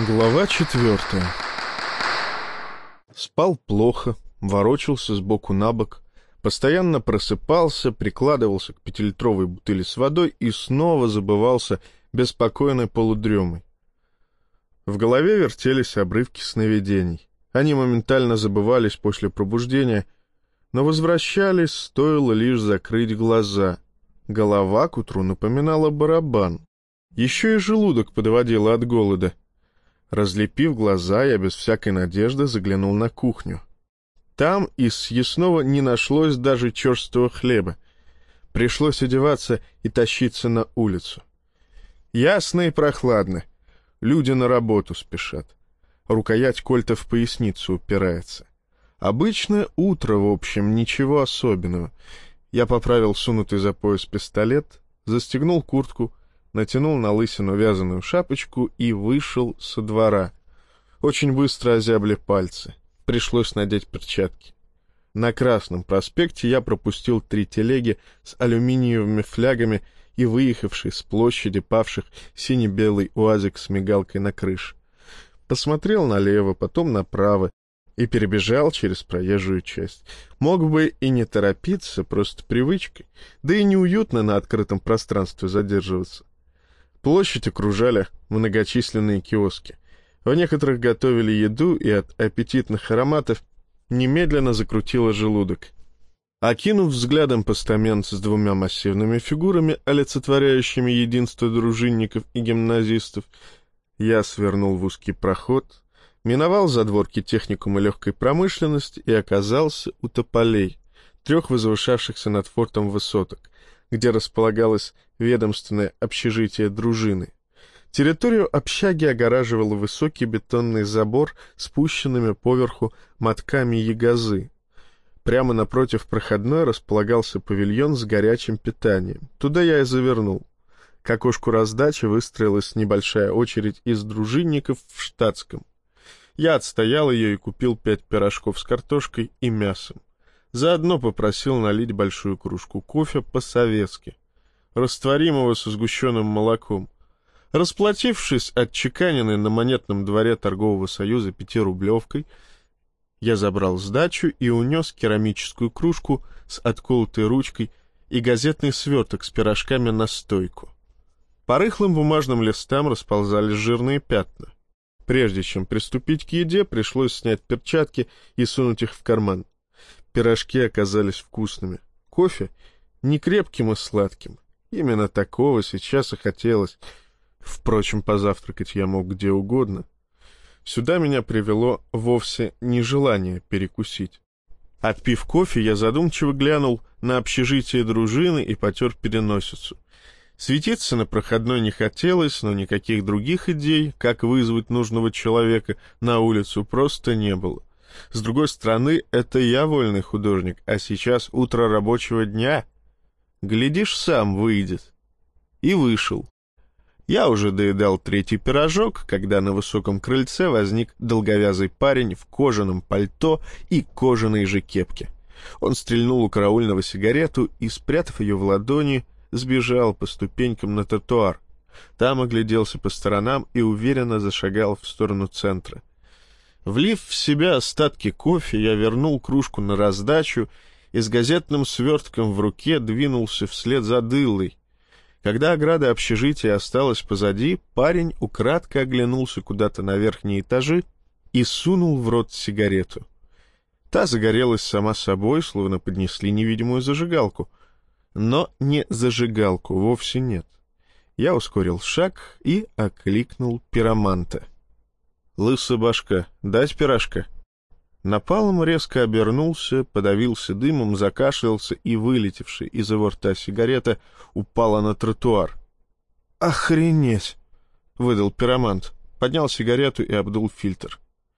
Глава 4. Спал плохо, ворочался сбоку на бок, постоянно просыпался, прикладывался к 5-литровой бутыли с водой и снова забывался беспокойной полудремой. В голове вертелись обрывки сновидений. Они моментально забывались после пробуждения, но возвращались, стоило лишь закрыть глаза. Голова к утру напоминала барабан. Еще и желудок подводило от голода. Разлепив глаза, я без всякой надежды заглянул на кухню. Там из съестного не нашлось даже черствого хлеба. Пришлось одеваться и тащиться на улицу. Ясно и прохладно. Люди на работу спешат. Рукоять кольта в поясницу упирается. Обычное утро, в общем, ничего особенного. Я поправил сунутый за пояс пистолет, застегнул куртку, натянул на лысину вязаную шапочку и вышел со двора. Очень быстро озябли пальцы. Пришлось надеть перчатки. На Красном проспекте я пропустил 3 телеги с алюминиевыми флягами и выехавший с площади павших сине-белый уазик с мигалкой на крыше. Посмотрел налево, потом направо и перебежал через проезжую часть. Мог бы и не торопиться, просто привычкой, да и неуютно на открытом пространстве задерживаться. Площадь окружали многочисленные киоски. В некоторых готовили еду, и от аппетитных ароматов немедленно закрутило желудок. Окинув взглядом постамент с 2 массивными фигурами, олицетворяющими единство дружинников и гимназистов, я свернул в узкий проход, миновал задворки техникума легкой промышленности и оказался у тополей, 3 возвышавшихся над фортом высоток, где располагалось ведомственное общежитие дружины. Территорию общаги огораживал высокий бетонный забор с спущенными поверху мотками ягозы. Прямо напротив проходной располагался павильон с горячим питанием. Туда я и завернул. К окошку раздачи выстроилась небольшая очередь из дружинников в штатском. Я отстоял ее и купил 5 пирожков с картошкой и мясом. Заодно попросил налить большую кружку кофе по-советски, растворимого со сгущенным молоком. Расплатившись отчеканенной на монетном дворе торгового союза 5-рублевкой, я забрал сдачу и унес керамическую кружку с отколотой ручкой и газетный сверток с пирожками на стойку. По рыхлым бумажным листам расползались жирные пятна. Прежде чем приступить к еде, пришлось снять перчатки и сунуть их в карман. Пирожки оказались вкусными. Кофе — не крепким и сладким. Именно такого сейчас и хотелось. Впрочем, позавтракать я мог где угодно. Сюда меня привело вовсе не желание перекусить. Отпив кофе, я задумчиво глянул на общежитие дружины и потер переносицу. Светиться на проходной не хотелось, но никаких других идей, как вызвать нужного человека на улицу, просто не было. С другой стороны, это я вольный художник, а сейчас утро рабочего дня. Глядишь, сам выйдет. И вышел. Я уже доедал 3-й пирожок, когда на высоком крыльце возник долговязый парень в кожаном пальто и кожаной же кепке. Он стрельнул у караульного сигарету и, спрятав ее в ладони, сбежал по ступенькам на тротуар. Там огляделся по сторонам и уверенно зашагал в сторону центра. Влив в себя остатки кофе, я вернул кружку на раздачу и с газетным свертком в руке двинулся вслед за дылой. Когда ограда общежития осталась позади, парень украдкой оглянулся куда-то на верхние этажи и сунул в рот сигарету. Та загорелась сама собой, словно поднесли невидимую зажигалку. Но не зажигалку, вовсе нет. Я ускорил шаг и окликнул пироманта. «Лысая башка, дать пирожка?» Напалм резко обернулся, подавился дымом, закашлялся, и вылетевшая из его рта сигарета упала на тротуар. «Охренеть!» — выдал пиромант, поднял сигарету и обдул фильтр.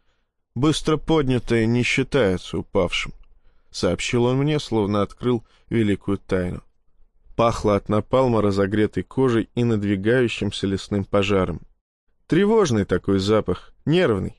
«Быстро поднятое не считается упавшим», — сообщил он мне, словно открыл великую тайну. Пахло от напалма разогретой кожей и надвигающимся лесным пожаром. Тревожный такой запах, нервный.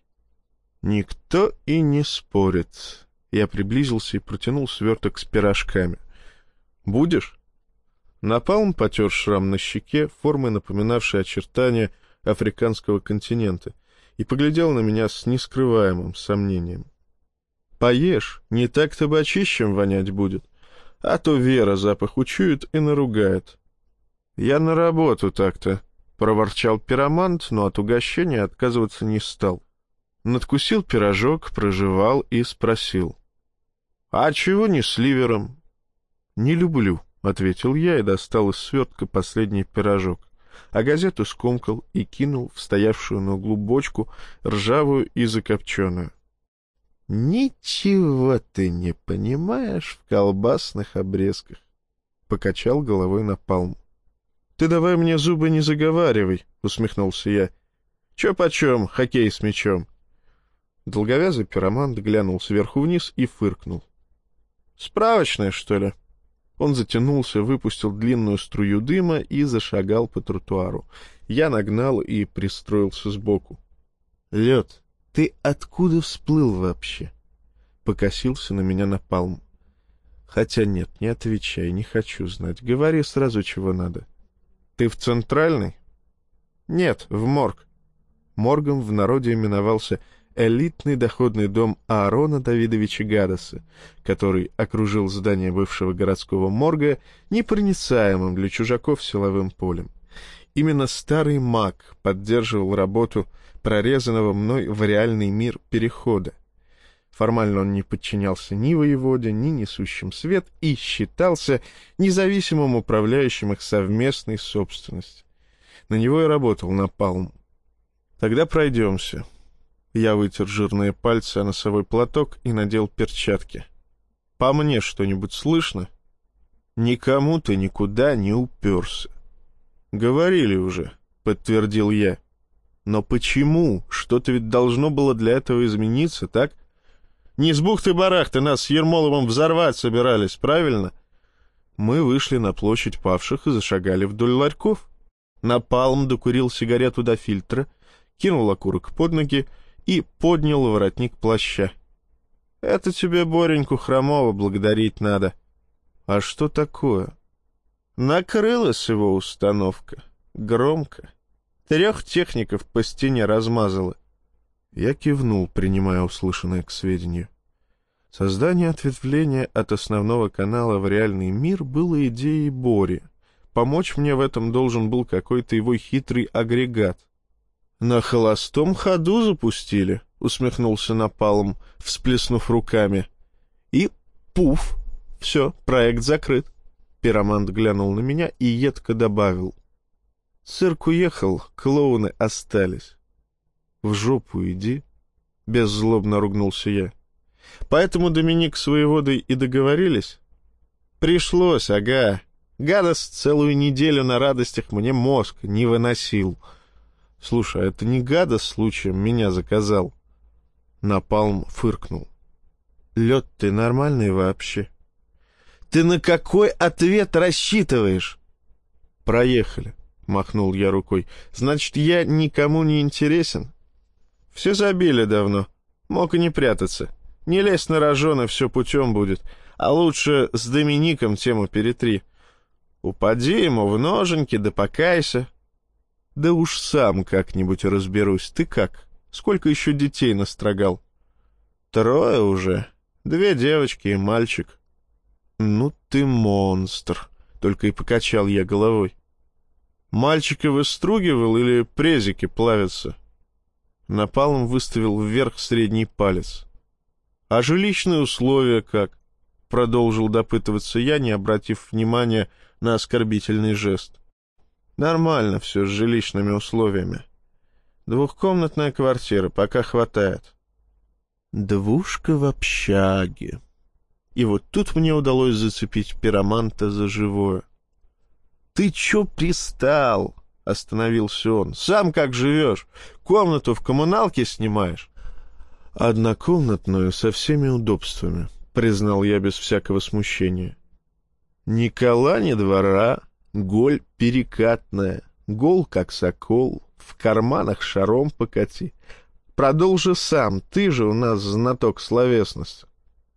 Никто и не спорит. Я приблизился и протянул сверток с пирожками. «Будешь?» Напалм потер шрам на щеке, формой напоминавшей очертания африканского континента, и поглядел на меня с нескрываемым сомнением. «Поешь, не так табачищем вонять будет, а то Вера запах учует и наругает». «Я на работу так-то», — проворчал пиромант, но от угощения отказываться не стал. Надкусил пирожок, прожевал и спросил: «А чего не с ливером?» «Не люблю», — ответил я и достал из свертка последний пирожок, а газету скомкал и кинул в стоявшую на углу бочку, ржавую и закопченую. «Ничего ты не понимаешь в колбасных обрезках», — покачал головой Напалм. «Ты давай мне зубы не заговаривай», — усмехнулся я. «Чё почем, хоккей с мячом?» Долговязый пиромант глянул сверху вниз и фыркнул. «Справочная, что ли?» Он затянулся, выпустил длинную струю дыма и зашагал по тротуару. Я нагнал и пристроился сбоку. «Лед, ты откуда всплыл вообще?» Покосился на меня Напалм. «Хотя нет, не отвечай, не хочу знать. Говори сразу, чего надо». «Ты в Центральный?» «Нет, в морг». Моргом в народе именовался элитный доходный дом Аарона Давидовича Гадеса, который окружил здание бывшего городского морга непроницаемым для чужаков силовым полем. Именно старый маг поддерживал работу прорезанного мной в реальный мир перехода. Формально он не подчинялся ни воеводе, ни несущим свет и считался независимым управляющим их совместной собственностью. На него и работал Напалм. «Тогда пройдемся». Я вытер жирные пальцы о носовой платок и надел перчатки. «По мне что-нибудь слышно?» «Никому ты никуда не уперся». «Говорили уже», — подтвердил я. «Но почему? Что-то ведь должно было для этого измениться, так? Не с бухты-барахты нас с Ермоловым взорвать собирались, правильно?» Мы вышли на площадь павших и зашагали вдоль ларьков. Напалм докурил сигарету до фильтра, кинул окурок под ноги и поднял воротник плаща. «Это тебе Бореньку Хромова благодарить надо». «А что такое?» «Накрылась его установка. Громко. 3 техников по стене размазало». Я кивнул, принимая услышанное к сведению. Создание ответвления от основного канала в реальный мир было идеей Бори. Помочь мне в этом должен был какой-то его хитрый агрегат. «На холостом ходу запустили», — усмехнулся Напалм, всплеснув руками. «И пуф! Все, проект закрыт». Пиромант глянул на меня и едко добавил: «Цирк уехал, клоуны остались». «В жопу иди», — беззлобно ругнулся я. «Поэтому Доминик с воеводой и договорились?» «Пришлось, ага. Гадос целую неделю на радостях мне мозг не выносил». «Слушай, а это не Гадос случаем меня заказал?» Напалм фыркнул. «Лед, ты нормальный вообще?» «Ты на какой ответ рассчитываешь?» «Проехали», — махнул я рукой. «Значит, я никому не интересен?» «Все забили давно. Мог и не прятаться. Не лезь на рожон, и все путем будет. А лучше с Домиником тему перетри. Упади ему в ноженьки, да покайся». «Да уж сам как-нибудь разберусь. Ты как? Сколько еще детей настрогал?» 3 уже. 2 девочки и мальчик». «Ну ты монстр», — только и покачал я головой. «Мальчика выстругивал или презики плавятся?» Напалм выставил вверх средний палец. «А жилищные условия как?» — продолжил допытываться я, не обратив внимания на оскорбительный жест. «Нормально все с жилищными условиями. 2-комнатная квартира, пока хватает». 2 в общаге. И вот тут мне удалось зацепить пироманта за живое. «Ты чё пристал?» — остановился он. «Сам как живешь? Комнату в коммуналке снимаешь?» «Однокомнатную со всеми удобствами», — признал я без всякого смущения. «Ни кола, ни двора, голь перекатная, гол как сокол, в карманах шаром покати. Продолжи сам, ты же у нас знаток словесности».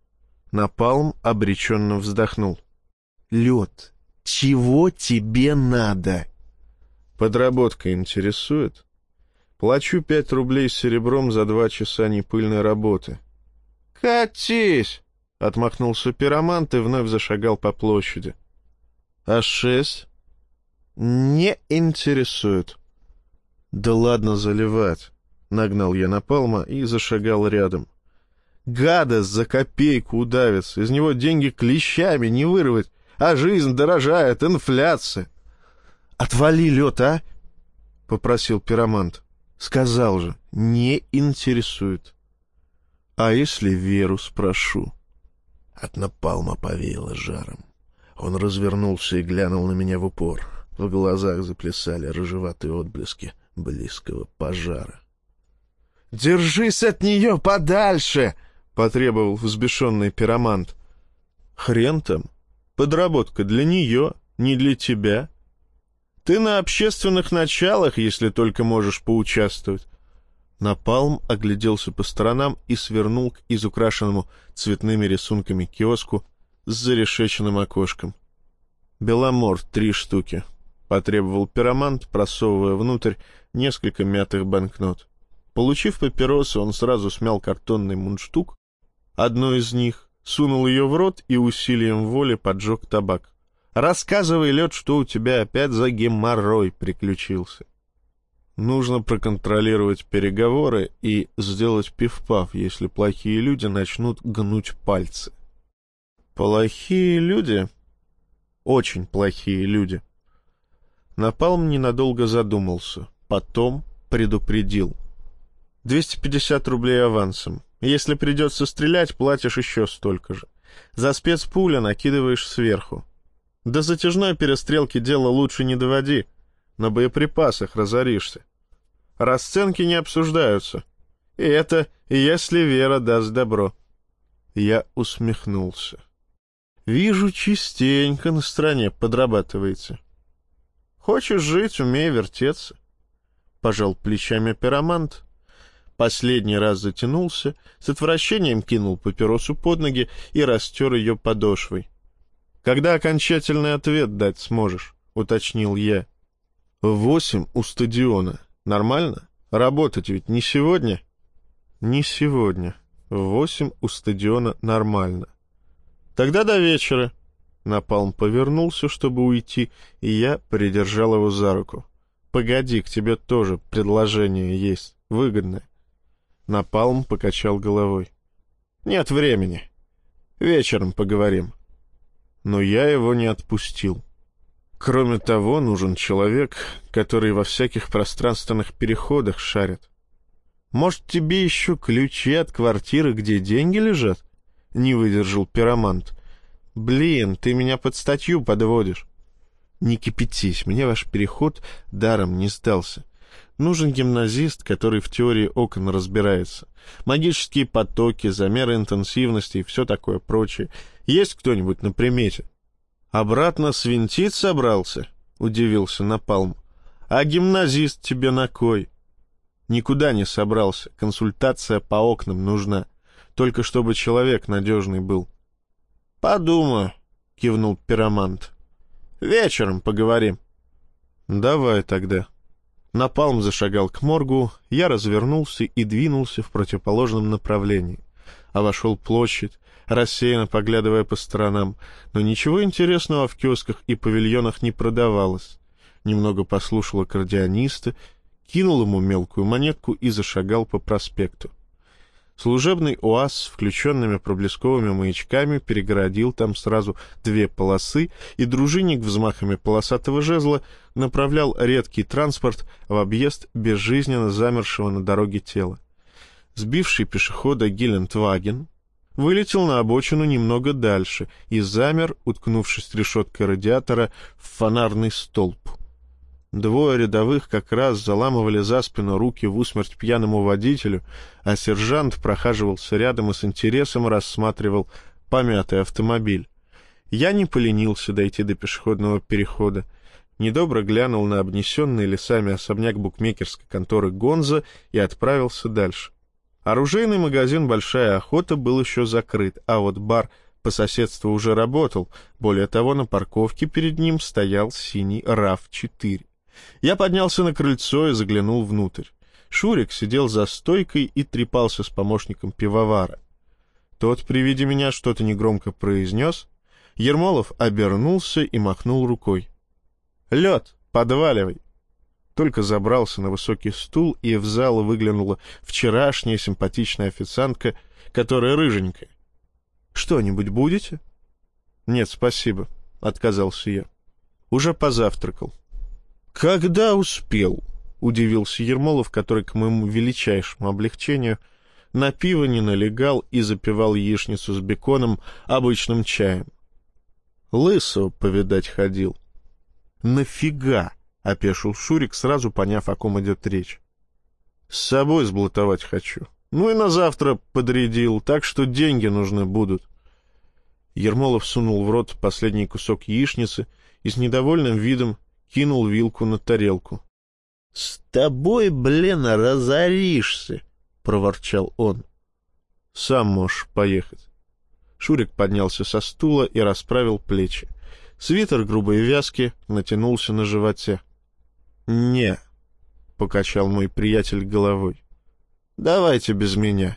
Напалм обреченно вздохнул. «Лед, чего тебе надо?» «Подработка интересует?» Плачу 5 рублей серебром за 2 часа непыльной работы. «Катись!» — отмахнулся пиромант и вновь зашагал по площади. «А 6? «Не интересует». «Да ладно заливать!» — нагнал я Напалма и зашагал рядом. «Гадость за копейку удавится, из него деньги клещами не вырвать, а жизнь дорожает, инфляция». «Отвали лед, а!» — попросил пиромант. «Сказал же, не интересует». «А если Веру спрошу?» От Напалма повеяло жаром. Он развернулся и глянул на меня в упор. В глазах заплясали рыжеватые отблески близкого пожара. «Держись от нее подальше!» — потребовал взбешенный пиромант. «Хрен там. Подработка для нее, не для тебя. Ты на общественных началах, если только можешь поучаствовать». Напалм огляделся по сторонам и свернул к изукрашенному цветными рисунками киоску с зарешеченным окошком. «Беломор 3 штуки», — потребовал пиромант, просовывая внутрь несколько мятых банкнот. Получив папиросу, он сразу смял картонный мундштук, одну из них, сунул ее в рот и усилием воли поджег табак. «Рассказывай, лед, что у тебя опять за геморрой приключился». Нужно проконтролировать переговоры и сделать пиф-паф, если плохие люди начнут гнуть пальцы. Плохие люди? Очень плохие люди. Напалм ненадолго задумался, потом предупредил. 250 рублей авансом. Если придется стрелять, платишь еще столько же. За спецпуля накидываешь сверху. До затяжной перестрелки дело лучше не доводи. На боеприпасах разоришься. Расценки не обсуждаются. И это, если Вера даст добро. Я усмехнулся. Вижу, частенько на стороне подрабатываете. Хочешь жить, умей вертеться. Пожал плечами пиромант. Последний раз затянулся, с отвращением кинул папиросу под ноги и растер ее подошвой. «Когда окончательный ответ дать сможешь?» — уточнил я. 8 у стадиона. Нормально? Работать ведь не сегодня? Не сегодня. 8 у стадиона нормально. Тогда до вечера. Напалм повернулся, чтобы уйти, и я придержал его за руку. Погоди, к тебе тоже предложение есть, выгодное. Напалм покачал головой. Нет времени. Вечером поговорим. Но я его не отпустил. Кроме того, нужен человек, который во всяких пространственных переходах шарит. Может, тебе еще ключи от квартиры, где деньги лежат? Не выдержал пиромант. Блин, ты меня под статью подводишь. Не кипятись, мне ваш переход даром не сдался. Нужен гимназист, который в теории окон разбирается. Магические потоки, замеры интенсивности и все такое прочее. Есть кто-нибудь на примете? «Обратно свинтить собрался?» — удивился Напалм. «А гимназист тебе на кой?» «Никуда не собрался. Консультация по окнам нужна. Только чтобы человек надежный был». «Подумаю», — кивнул пиромант. «Вечером поговорим». «Давай тогда». Напалм зашагал к моргу, я развернулся и двинулся в противоположном направлении. Обошел площадь, рассеянно поглядывая по сторонам, но ничего интересного в киосках и павильонах не продавалось. Немного послушал аккордеониста, кинул ему мелкую монетку и зашагал по проспекту. Служебный УАЗ с включенными проблесковыми маячками перегородил там сразу 2 полосы, и дружинник взмахами полосатого жезла направлял редкий транспорт в объезд безжизненно замершего на дороге тела. Сбивший пешехода Гелендваген вылетел на обочину немного дальше и замер, уткнувшись решеткой радиатора в фонарный столб. 2 рядовых как раз заламывали за спину руки в усмерть пьяному водителю, а сержант прохаживался рядом и с интересом рассматривал помятый автомобиль. Я не поленился дойти до пешеходного перехода, недобро глянул на обнесенный лесами особняк букмекерской конторы «Гонза» и отправился дальше. Оружейный магазин «Большая охота» был еще закрыт, а вот бар по соседству уже работал. Более того, на парковке перед ним стоял синий RAV4. Я поднялся на крыльцо и заглянул внутрь. Шурик сидел за стойкой и трепался с помощником пивовара. Тот при виде меня что-то негромко произнес. Ермолов обернулся и махнул рукой. «Лед, подваливай!» Только забрался на высокий стул, и в зал выглянула вчерашняя симпатичная официантка, которая рыженькая. «Что-нибудь будете?» «Нет, спасибо», — отказался я. «Уже позавтракал». «Когда успел?» — удивился Ермолов, который, к моему величайшему облегчению, на пиво не налегал и запивал яичницу с беконом обычным чаем. «Лысого повидать ходил». «Нафига?» — опешил Шурик, сразу поняв, о ком идет речь. «С собой сблатовать хочу. Ну и на завтра подрядил, так что деньги нужны будут». Ермолов сунул в рот последний кусок яичницы и с недовольным видом кинул вилку на тарелку. — С тобой, блин, разоришься, — проворчал он. — Сам можешь поехать. Шурик поднялся со стула и расправил плечи. Свитер грубой вязки натянулся на животе. — Не, — покачал мой приятель головой. — Давайте без меня.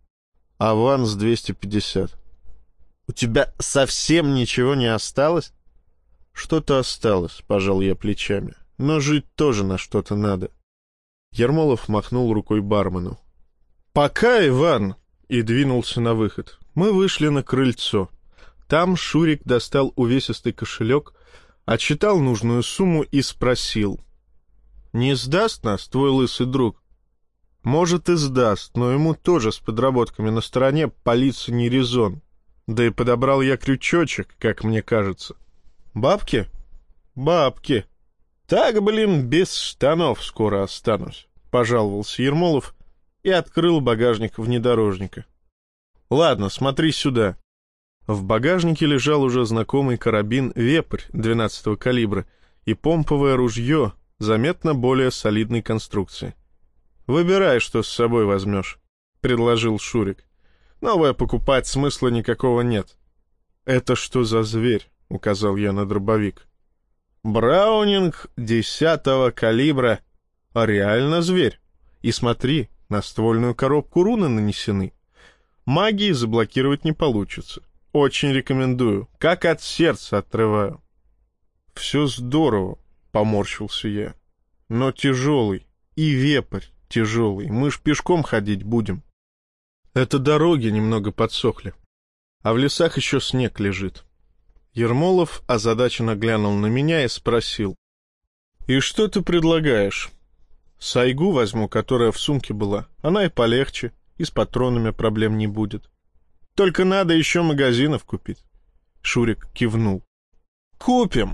Аванс 250. — У тебя совсем ничего не осталось? — Что-то осталось, — пожал я плечами. — Но жить тоже на что-то надо. Ермолов махнул рукой бармену. — Пока, Иван! И двинулся на выход. Мы вышли на крыльцо. Там Шурик достал увесистый кошелек, отсчитал нужную сумму и спросил. — Не сдаст нас твой лысый друг? — Может, и сдаст, но ему тоже с подработками на стороне палиться не резон. Да и подобрал я крючочек, как мне кажется. — Бабки? — Бабки. — Так, блин, без штанов скоро останусь, — пожаловался Ермолов и открыл багажник внедорожника. — Ладно, смотри сюда. В багажнике лежал уже знакомый карабин «Вепрь» 12-го калибра и помповое ружье заметно более солидной конструкции. — Выбирай, что с собой возьмешь, — предложил Шурик. — Новое покупать смысла никакого нет. — Это что за зверь? — указал я на дробовик. — Браунинг 10-го калибра. А реально зверь. И смотри, на ствольную коробку руны нанесены. Магии заблокировать не получится. Очень рекомендую. Как от сердца отрываю. — Все здорово, — поморщился я. — Но тяжелый. И вепрь тяжелый. Мы ж пешком ходить будем. Это дороги немного подсохли. А в лесах еще снег лежит. Ермолов озадаченно глянул на меня и спросил. — И что ты предлагаешь? — Сайгу возьму, которая в сумке была. Она и полегче, и с патронами проблем не будет. Только надо еще магазинов купить. Шурик кивнул. — Купим.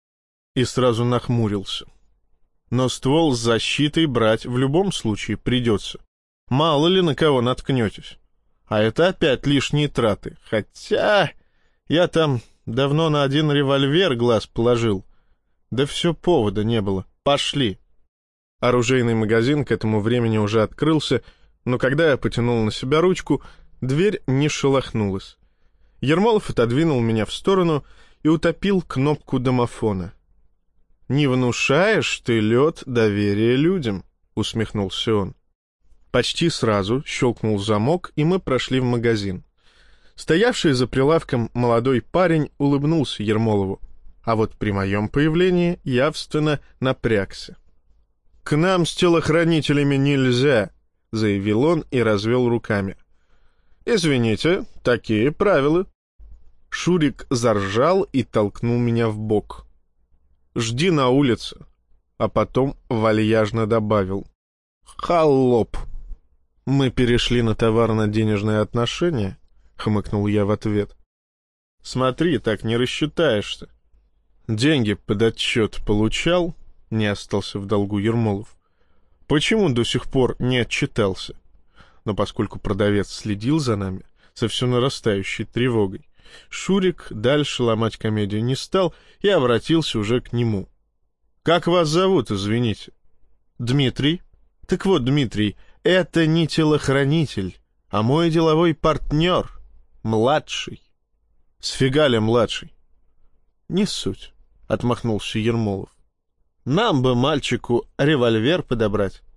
И сразу нахмурился. Но ствол с защитой брать в любом случае придется. Мало ли на кого наткнетесь. А это опять лишние траты. Хотя я там давно на один револьвер глаз положил. Да все повода не было. Пошли. Оружейный магазин к этому времени уже открылся, но когда я потянул на себя ручку, дверь не шелохнулась. Ермолов отодвинул меня в сторону и утопил кнопку домофона. — Не внушаешь ты, лед, доверие людям, — усмехнулся он. Почти сразу щелкнул замок, и мы прошли в магазин. Стоявший за прилавком молодой парень улыбнулся Ермолову, а вот при моем появлении явственно напрягся. — К нам с телохранителями нельзя, — заявил он и развел руками. — Извините, такие правила. Шурик заржал и толкнул меня в бок. — Жди на улице, а потом вальяжно добавил. — Холоп. — Мы перешли на товарно-денежные отношения, — хмыкнул я в ответ. — Смотри, так не рассчитаешься. — Деньги под отчет получал, — не остался в долгу Ермолов. — Почему до сих пор не отчитался? Но поскольку продавец следил за нами со все нарастающей тревогой, Шурик дальше ломать комедию не стал и обратился уже к нему. — Как вас зовут, извините? — Дмитрий. — Так вот, Дмитрий, это не телохранитель, а мой деловой партнер, младший. — Сфига ли младший? — Не суть, — отмахнулся Ермолов. — Нам бы мальчику револьвер подобрать,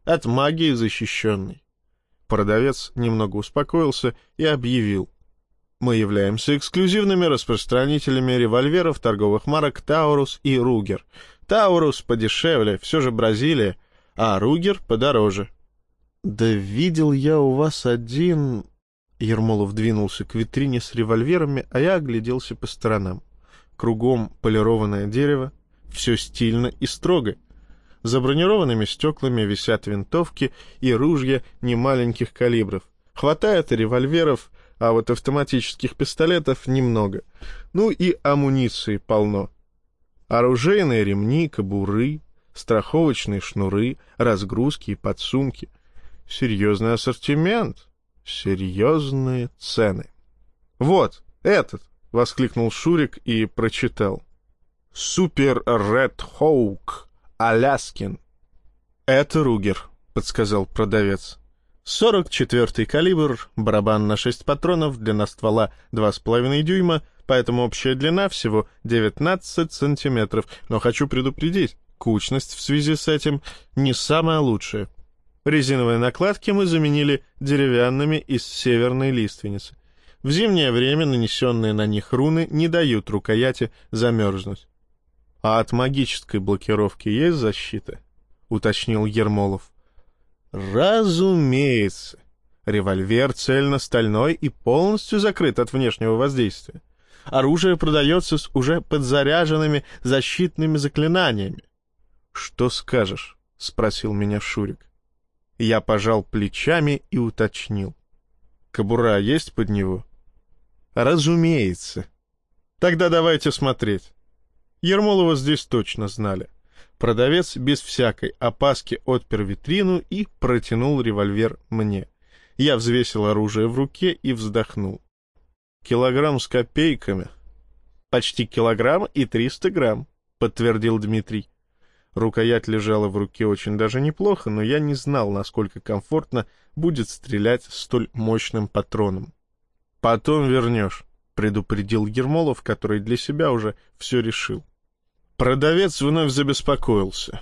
от магии защищенный. Продавец немного успокоился и объявил: мы являемся эксклюзивными распространителями револьверов торговых марок «Таурус» и «Ругер». «Таурус» подешевле, все же Бразилия, а «Ругер» подороже. «Да видел я у вас один...» Ермолов двинулся к витрине с револьверами, а я огляделся по сторонам. Кругом полированное дерево, все стильно и строго. За бронированными стеклами висят винтовки и ружья немаленьких калибров. Хватает и револьверов, а вот автоматических пистолетов немного. Ну и амуниции полно. Оружейные ремни, кобуры, страховочные шнуры, разгрузки и подсумки. Серьезный ассортимент, серьезные цены. «Вот, этот!» — воскликнул Шурик и прочитал. «Супер Ред Хоук, Аляскин». «Это Ругер», — подсказал продавец. 44-й калибр, барабан на 6 патронов, длина ствола 2,5 дюйма, поэтому общая длина всего 19 сантиметров. Но хочу предупредить, кучность в связи с этим не самая лучшая. Резиновые накладки мы заменили деревянными из северной лиственницы. В зимнее время нанесенные на них руны не дают рукояти замерзнуть. — А от магической блокировки есть защита? — уточнил Ермолов. — Разумеется. Револьвер цельно-стальной и полностью закрыт от внешнего воздействия. Оружие продается с уже подзаряженными защитными заклинаниями. — Что скажешь? — спросил меня Шурик. Я пожал плечами и уточнил. — Кобура есть под него? — Разумеется. — Тогда давайте смотреть. Ермолова здесь точно знали. Продавец без всякой опаски отпер витрину и протянул револьвер мне. Я взвесил оружие в руке и вздохнул. Килограмм с копейками. Почти килограмм и 300 грамм, подтвердил Дмитрий. Рукоять лежала в руке очень даже неплохо, но я не знал, насколько комфортно будет стрелять столь мощным патроном. «Потом вернешь», — предупредил Ермолов, который для себя уже все решил. Продавец вновь забеспокоился.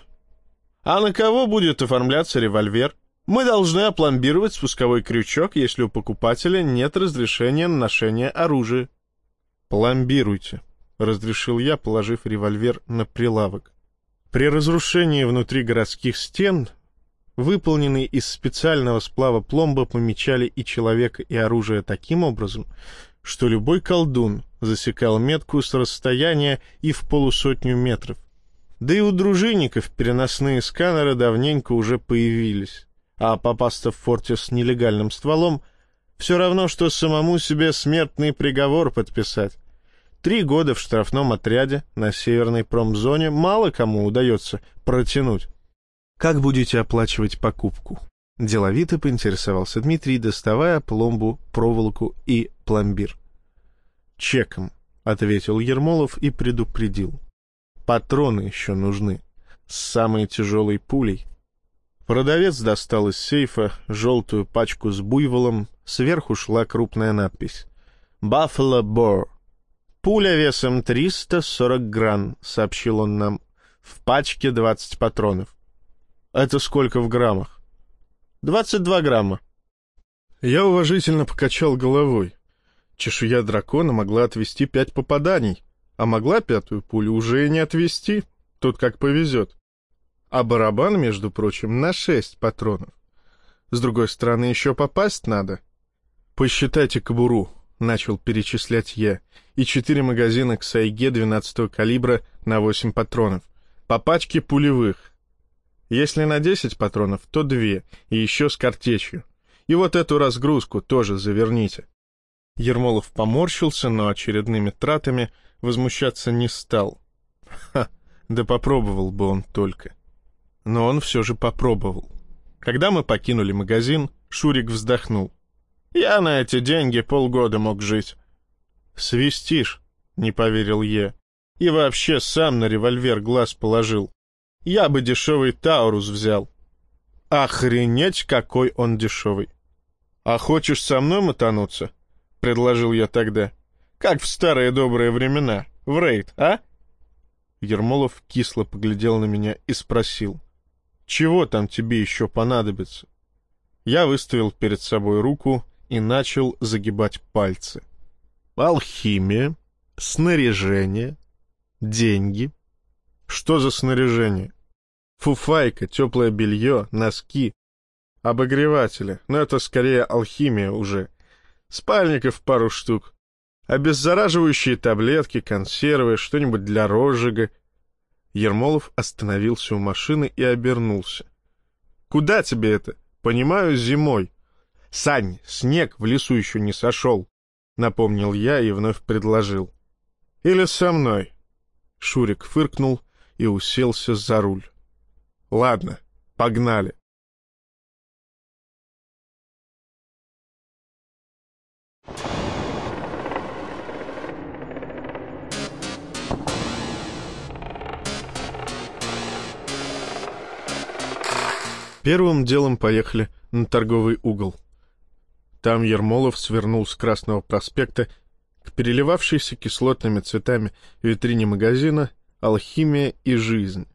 «А на кого будет оформляться револьвер? Мы должны опломбировать спусковой крючок, если у покупателя нет разрешения на ношение оружия». «Пломбируйте», — разрешил я, положив револьвер на прилавок. При разрушении внутри городских стен, выполненные из специального сплава пломба, помечали и человека, и оружие таким образом, что любой колдун засекал метку с расстояния и в 50 метров. Да и у дружинников переносные сканеры давненько уже появились, а попасться в форте с нелегальным стволом все равно, что самому себе смертный приговор подписать. 3 года в штрафном отряде на северной промзоне мало кому удается протянуть. «Как будете оплачивать покупку?» — деловито поинтересовался Дмитрий, доставая пломбу, проволоку и пломбир. «Чеком», — ответил Ермолов и предупредил. «Патроны еще нужны. С самой тяжелой пулей». Продавец достал из сейфа желтую пачку с буйволом, сверху шла крупная надпись «Buffalo Bore». «Пуля весом 340 грамм», — сообщил он нам. «В пачке 20 патронов». «Это сколько в граммах?» 22 грамма. Я уважительно покачал головой. Чешуя дракона могла отвести 5 попаданий, а могла 5-ю пулю уже и не отвести, тут как повезет. А барабан, между прочим, на 6 патронов. С другой стороны, еще попасть надо. «Посчитайте кобуру», — начал перечислять я, и 4 магазина к сайге 12-го калибра на 8 патронов, по пачке пулевых. Если на 10 патронов, то 2, и еще с картечью. И вот эту разгрузку тоже заверните. Ермолов поморщился, но очередными тратами возмущаться не стал. Ха, да попробовал бы он только. Но он все же попробовал. Когда мы покинули магазин, Шурик вздохнул. «Я на эти деньги полгода мог жить». «Свистишь?» — не поверил я. «И вообще сам на револьвер глаз положил. Я бы дешевый Таурус взял». «Охренеть, какой он дешевый!» «А хочешь со мной мотануться?» — предложил я тогда. «Как в старые добрые времена, в рейд, а?» Ермолов кисло поглядел на меня и спросил. Чего там тебе еще понадобится? Я выставил перед собой руку и начал загибать пальцы. Алхимия, снаряжение, деньги. Что за снаряжение? Фуфайка, теплое белье, носки, обогреватели. Но это скорее алхимия уже. Спальников пару штук. Обеззараживающие таблетки, консервы, что-нибудь для розжига. Ермолов остановился у машины и обернулся. «Куда тебе это? Понимаю, зимой». «Сань, снег в лесу еще не сошел», — напомнил я и вновь предложил. «Или со мной?» Шурик фыркнул и уселся за руль. «Ладно, погнали». Первым делом поехали на торговый угол. Там Ермолов свернул с Красного проспекта к переливавшейся кислотными цветами витрине магазина «Алхимия и жизнь».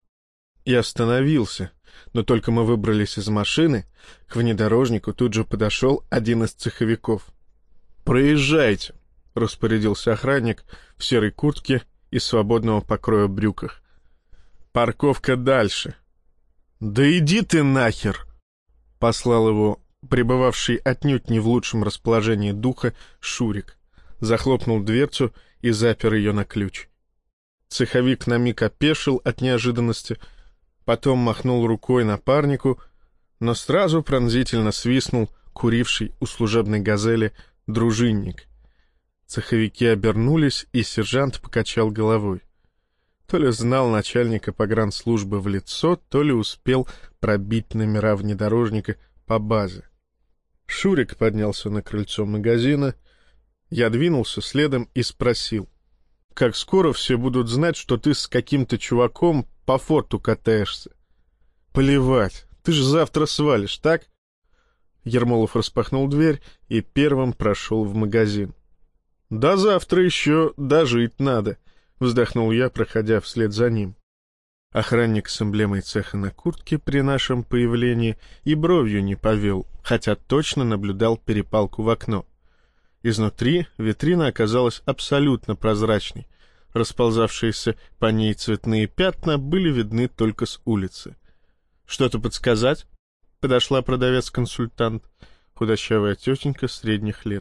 И остановился, но только мы выбрались из машины, к внедорожнику тут же подошел один из цеховиков. «Проезжайте», — распорядился охранник в серой куртке и свободного покроя брюках. «Парковка дальше». «Да иди ты нахер!» — послал его пребывавший отнюдь не в лучшем расположении духа Шурик. Захлопнул дверцу и запер ее на ключ. Цеховик на миг опешил от неожиданности, потом махнул рукой напарнику, но сразу пронзительно свистнул куривший у служебной «Газели» дружинник. Цеховики обернулись, и сержант покачал головой. То ли знал начальника погранслужбы в лицо, то ли успел пробить номера внедорожника по базе. Шурик поднялся на крыльцо магазина. Я двинулся следом и спросил: «Как скоро все будут знать, что ты с каким-то чуваком по форту катаешься?» «Плевать, ты же завтра свалишь, так?» Ермолов распахнул дверь и первым прошел в магазин. «До завтра еще дожить надо», — вздохнул я, проходя вслед за ним. Охранник с эмблемой цеха на куртке при нашем появлении и бровью не повел, хотя точно наблюдал перепалку в окно. Изнутри витрина оказалась абсолютно прозрачной. Расползавшиеся по ней цветные пятна были видны только с улицы. «Что-то подсказать?» — подошла продавец-консультант, худощавая тетенька средних лет.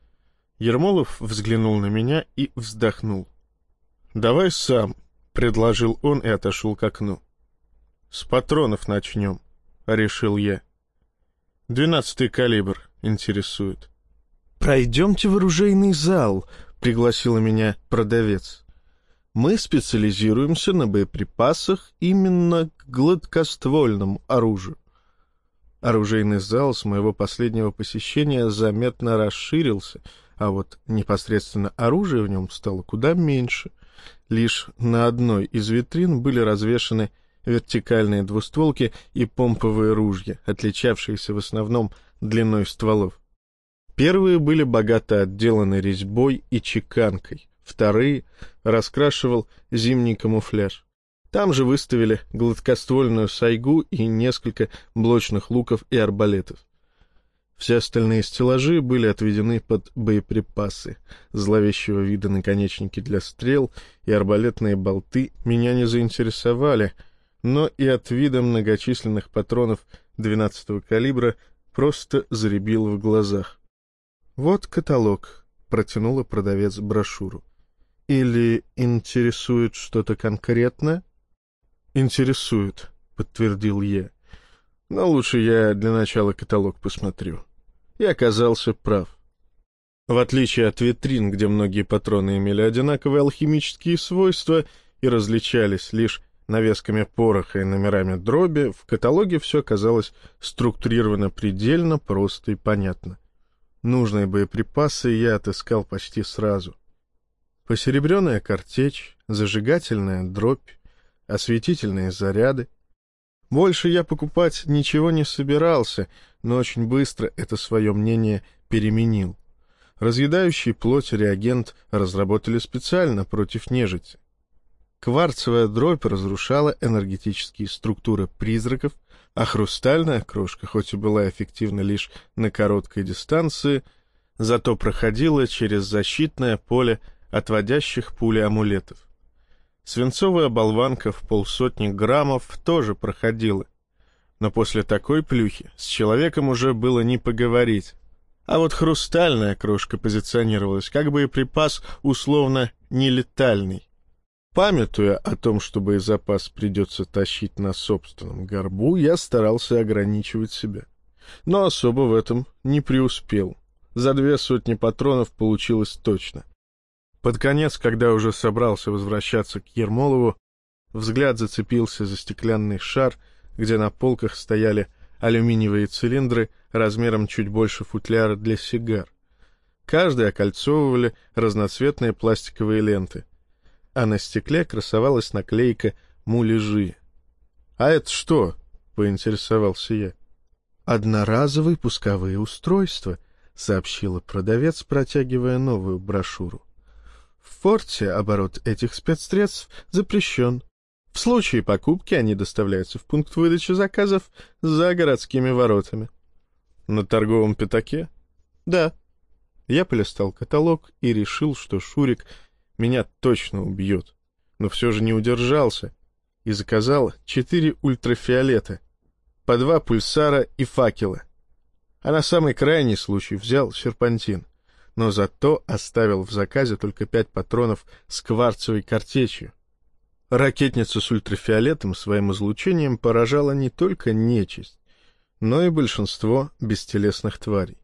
Ермолов взглянул на меня и вздохнул. «Давай сам», — предложил он и отошел к окну. «С патронов начнем», — решил я. 12-й калибр интересует. «Пройдемте в оружейный зал», — пригласила меня продавец. «Мы специализируемся на боеприпасах именно к гладкоствольному оружию». Оружейный зал с моего последнего посещения заметно расширился, а вот непосредственно оружия в нем стало куда меньше. Лишь на одной из витрин были развешаны вертикальные двустволки и помповые ружья, отличавшиеся в основном длиной стволов. Первые были богато отделаны резьбой и чеканкой, вторые раскрашивал зимний камуфляж. Там же выставили гладкоствольную сайгу и несколько блочных луков и арбалетов. Все остальные стеллажи были отведены под боеприпасы. Зловещего вида наконечники для стрел и арбалетные болты меня не заинтересовали, но и от вида многочисленных патронов 12-го калибра просто заребило в глазах. «Вот каталог», — протянула продавец брошюру. «Или интересует что-то конкретное?» «Интересует», — подтвердил я. «Но лучше я для начала каталог посмотрю». И оказался прав. В отличие от витрин, где многие патроны имели одинаковые алхимические свойства и различались лишь навесками пороха и номерами дроби, в каталоге все оказалось структурировано предельно просто и понятно. Нужные боеприпасы я отыскал почти сразу. Посеребренная картечь, зажигательная дробь, осветительные заряды. Больше я покупать ничего не собирался, но очень быстро это свое мнение переменил. Разъедающий плоть реагент разработали специально против нежити. Кварцевая дробь разрушала энергетические структуры призраков, а хрустальная крошка, хоть и была эффективна лишь на короткой дистанции, зато проходила через защитное поле отводящих пули амулетов. Свинцовая болванка в 50 граммов тоже проходила, но после такой плюхи с человеком уже было не поговорить. А вот хрустальная крошка позиционировалась как боеприпас условно нелетальный. Памятуя о том, что боезапас придется тащить на собственном горбу, я старался ограничивать себя. Но особо в этом не преуспел. За 200 патронов получилось точно. Под конец, когда уже собрался возвращаться к Ермолову, взгляд зацепился за стеклянный шар, где на полках стояли алюминиевые цилиндры размером чуть больше футляра для сигар. Каждый окольцовывали разноцветные пластиковые ленты, а на стекле красовалась наклейка «Муляжи». «А это что?» — поинтересовался я. «Одноразовые пусковые устройства», — сообщила продавец, протягивая новую брошюру. «В форте оборот этих спецсредств запрещен. В случае покупки они доставляются в пункт выдачи заказов за городскими воротами». «На торговом пятаке?» «Да». Я полистал каталог и решил, что Шурик меня точно убьет, но все же не удержался и заказал 4 ультрафиолета, по 2 пульсара и факела. А на самый крайний случай взял серпантин, но зато оставил в заказе только 5 патронов с кварцевой картечью. Ракетница с ультрафиолетом своим излучением поражала не только нечисть, но и большинство бестелесных тварей.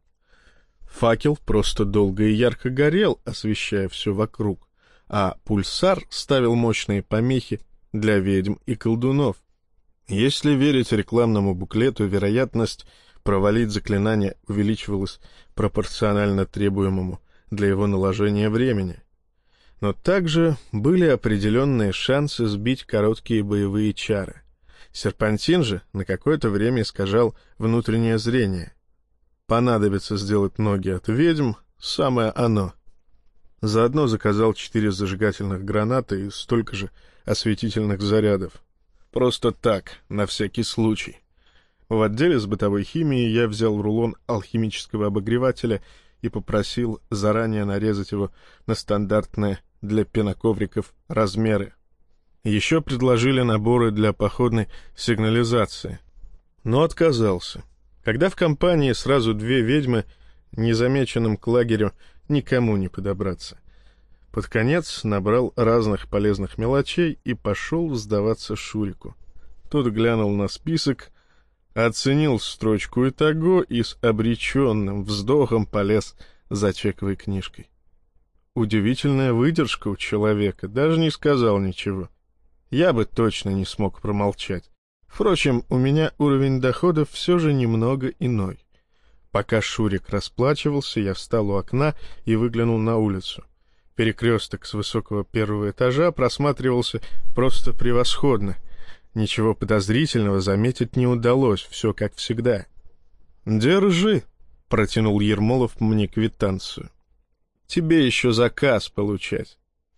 Факел просто долго и ярко горел, освещая все вокруг, а пульсар ставил мощные помехи для ведьм и колдунов. Если верить рекламному буклету, вероятность провалить заклинание увеличивалась пропорционально требуемому для его наложения времени. Но также были определенные шансы сбить короткие боевые чары. Серпантин же на какое-то время искажал внутреннее зрение. Понадобится сделать ноги от ведьм — самое оно. Заодно заказал 4 зажигательных гранаты и столько же осветительных зарядов. Просто так, на всякий случай. В отделе с бытовой химией я взял рулон алхимического обогревателя и попросил заранее нарезать его на стандартные для пеноковриков размеры. Еще предложили наборы для походной сигнализации, но отказался. Когда в компании сразу 2 ведьмы, незамеченным к лагерю никому не подобраться. Под конец набрал разных полезных мелочей и пошел сдаваться Шурику. Тот глянул на список, оценил строчку итого и с обреченным вздохом полез за чековой книжкой. Удивительная выдержка у человека, даже не сказал ничего. Я бы точно не смог промолчать. Впрочем, у меня уровень доходов все же немного иной. Пока Шурик расплачивался, я встал у окна и выглянул на улицу. Перекресток с высокого 1-го этажа просматривался просто превосходно. Ничего подозрительного заметить не удалось, все как всегда. «Держи», — протянул Ермолов мне квитанцию. «Тебе еще заказ получать».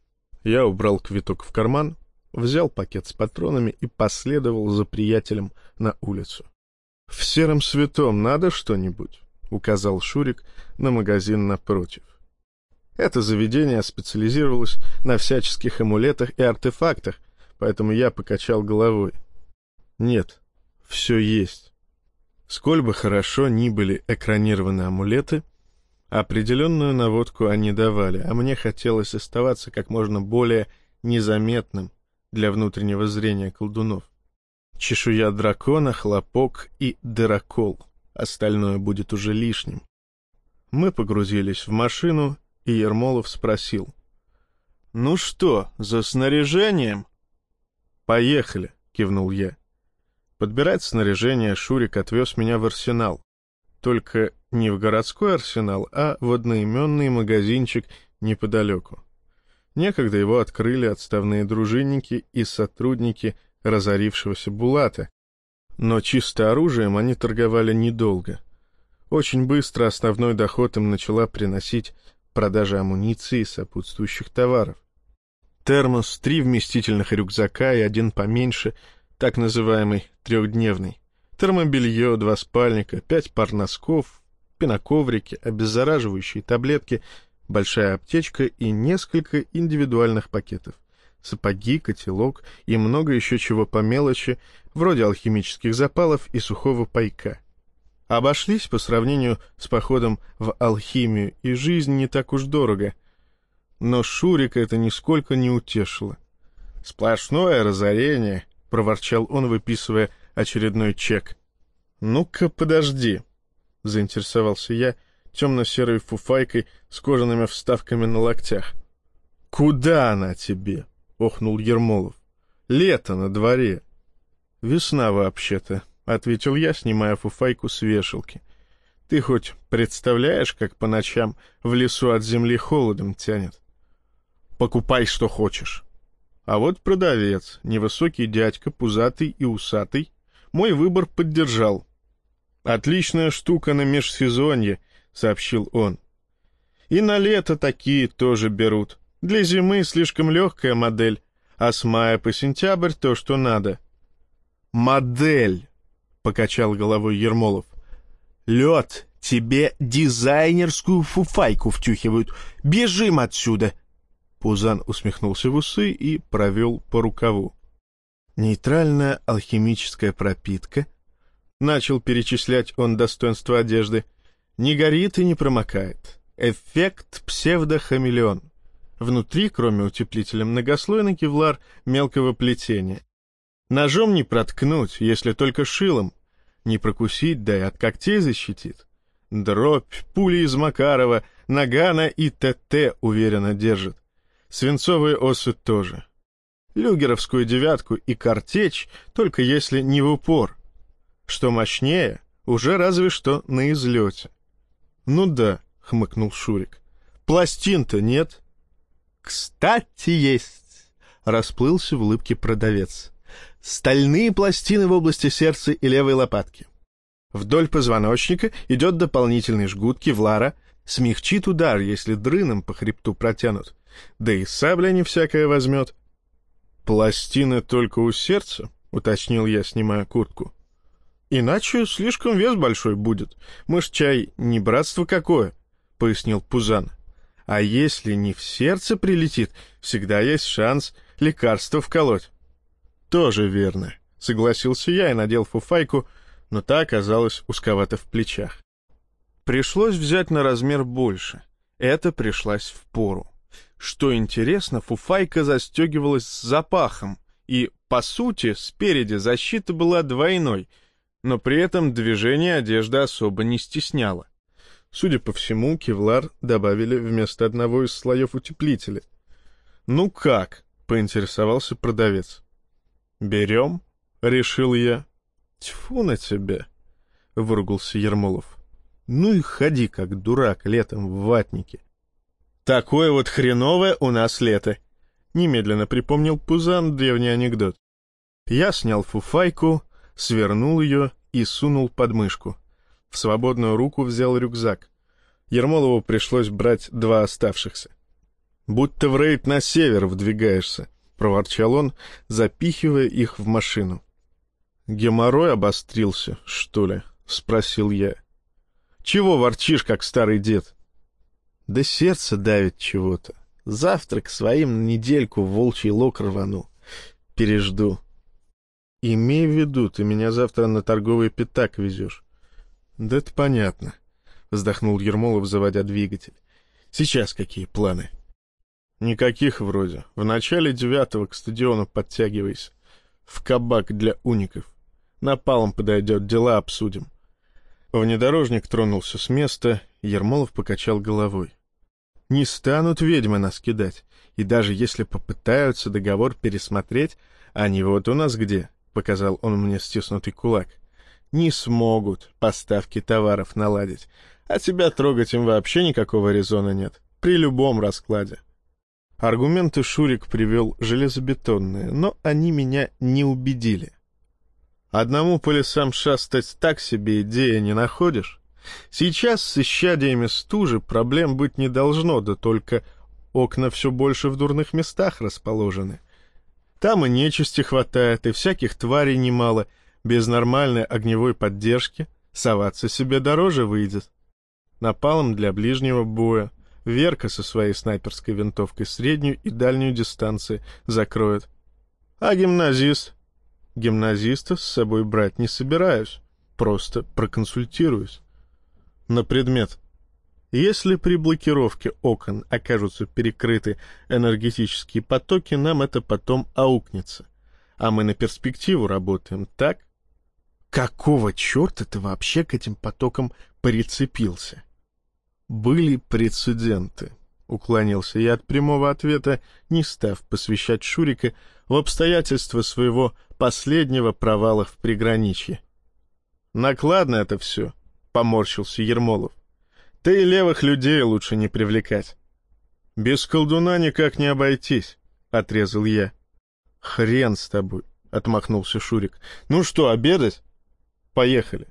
Я убрал квиток в карман, взял пакет с патронами и последовал за приятелем на улицу. «В Сером Святом надо что-нибудь?» — указал Шурик на магазин напротив. Это заведение специализировалось на всяческих амулетах и артефактах, поэтому я покачал головой. Нет, все есть. Сколь бы хорошо ни были экранированы амулеты, определенную наводку они давали, а мне хотелось оставаться как можно более незаметным для внутреннего зрения колдунов. Чешуя дракона, хлопок и дырокол. Остальное будет уже лишним. Мы погрузились в машину, и Ермолов спросил: «Ну что, за снаряжением?» «Поехали», — кивнул я. Подбирать снаряжение Шурик отвез меня в арсенал. Только не в городской арсенал, а в одноименный магазинчик неподалеку. Некогда его открыли отставные дружинники и сотрудники разорившегося Булата, но чисто оружием они торговали недолго. Очень быстро основной доход им начала приносить продажа амуниции и сопутствующих товаров. термос, 3 вместительных рюкзака и 1 поменьше, так называемый 3-дневный, термобелье, 2 спальника, 5 пар носков, пеноковрики, обеззараживающие таблетки, большая аптечка и несколько индивидуальных пакетов, сапоги, котелок и много еще чего по мелочи, вроде алхимических запалов и сухого пайка. Обошлись по сравнению с походом в алхимию, и жизнь не так уж дорого. Но Шурика это нисколько не утешило. «Сплошное разорение», — проворчал он, выписывая очередной чек. «Ну-ка, подожди», — заинтересовался я темно-серой фуфайкой с кожаными вставками на локтях. «Куда она тебе?» — охнул Ермолов. «Лето на дворе». «Весна вообще-то», — ответил я, снимая фуфайку с вешалки. «Ты хоть представляешь, как по ночам в лесу от земли холодом тянет? Покупай, что хочешь». А вот продавец, невысокий дядька, пузатый и усатый, мой выбор поддержал. «Отличная штука на межсезонье», — сообщил он. «И на лето такие тоже берут. Для зимы слишком легкая модель, а с мая по сентябрь то, что надо». «Модель», — покачал головой Ермолов. «Лед, тебе дизайнерскую фуфайку втюхивают. Бежим отсюда!» Пузан усмехнулся в усы и провел по рукаву. «Нейтральная алхимическая пропитка», — начал перечислять он достоинства одежды, — «не горит и не промокает. Эффект псевдохамелеон. Внутри, кроме утеплителя, многослойный кевлар мелкого плетения. Ножом не проткнуть, если только шилом. Не прокусить, да и от когтей защитит. Дробь, пули из Макарова, нагана и ТТ уверенно держит. Свинцовые осы тоже. Люгеровскую 9 и картечь, только если не в упор. Что мощнее, уже разве что на излете». «Ну да», — хмыкнул Шурик. «Пластин-то нет». «Кстати, есть», — расплылся в улыбке продавец. «Стальные пластины в области сердца и левой лопатки. Вдоль позвоночника идет дополнительный жгут кевлара, смягчит удар, если дрыном по хребту протянут. Да и сабля не всякая возьмет». «Пластины только у сердца?» — уточнил я, снимая куртку. «Иначе слишком вес большой будет. Мы ж, чай, не братство какое», — пояснил Пузан. «А если не в сердце прилетит, всегда есть шанс лекарство вколоть». «Тоже верно», — согласился я и надел фуфайку, но та оказалась узковата в плечах. Пришлось взять на размер больше. Это пришлась впору. Что интересно, фуфайка застегивалась с запахом, и, по сути, спереди защита была двойной, но при этом движение одежды особо не стесняло. Судя по всему, кевлар добавили вместо одного из слоев утеплителя. «Ну как?» — поинтересовался продавец. «Берем?» — решил я. «Тьфу на тебя!» — выругался Ермолов. «Ну и ходи, как дурак, летом в ватнике». «Такое вот хреновое у нас лето», — немедленно припомнил Пузан древний анекдот. Я снял фуфайку, свернул ее и сунул под мышку. В свободную руку взял рюкзак. Ермолову пришлось брать 2 оставшихся. «Будто в рейд на север вдвигаешься», — проворчал он, запихивая их в машину. «Геморрой обострился, что ли?» — спросил я. «Чего ворчишь, как старый дед?» «Да сердце давит чего-то. Завтра к своим на недельку в волчий лог рвану. Пережду». «Имей в виду, ты меня завтра на торговый пятак везешь». «Да это понятно», — вздохнул Ермолов, заводя двигатель. «Сейчас какие планы?» «Никаких вроде. В начале 9 к стадиону подтягивайся. В кабак для уников. Напалм подойдет, дела обсудим». Внедорожник тронулся с места, Ермолов покачал головой. «Не станут ведьмы нас кидать, и даже если попытаются договор пересмотреть, они вот у нас где?» — показал он мне стиснутый кулак. «Не смогут поставки товаров наладить, а тебя трогать им вообще никакого резона нет, при любом раскладе». Аргументы Шурик привел железобетонные, но они меня не убедили. «Одному по лесам шастать так себе идея, не находишь? Сейчас с исчадиями стужи проблем быть не должно, да только окна все больше в дурных местах расположены. Там и нечисти хватает, и всяких тварей немало. Без нормальной огневой поддержки соваться себе дороже выйдет. Напалм для ближнего боя. Верка со своей снайперской винтовкой среднюю и дальнюю дистанции закроет. А гимназист? Гимназиста с собой брать не собираюсь. Просто проконсультируюсь. На предмет. Если при блокировке окон окажутся перекрыты энергетические потоки, нам это потом аукнется. А мы на перспективу работаем, так? Какого черта ты вообще к этим потокам прицепился? Были прецеденты. Уклонился я от прямого ответа, не став посвящать Шурика в обстоятельства своего последнего провала в приграничье. Накладно это все, поморщился Ермолов. Да и левых людей лучше не привлекать. Без колдуна никак не обойтись, отрезал я. Хрен с тобой, отмахнулся Шурик. Ну что, обедать? Поехали.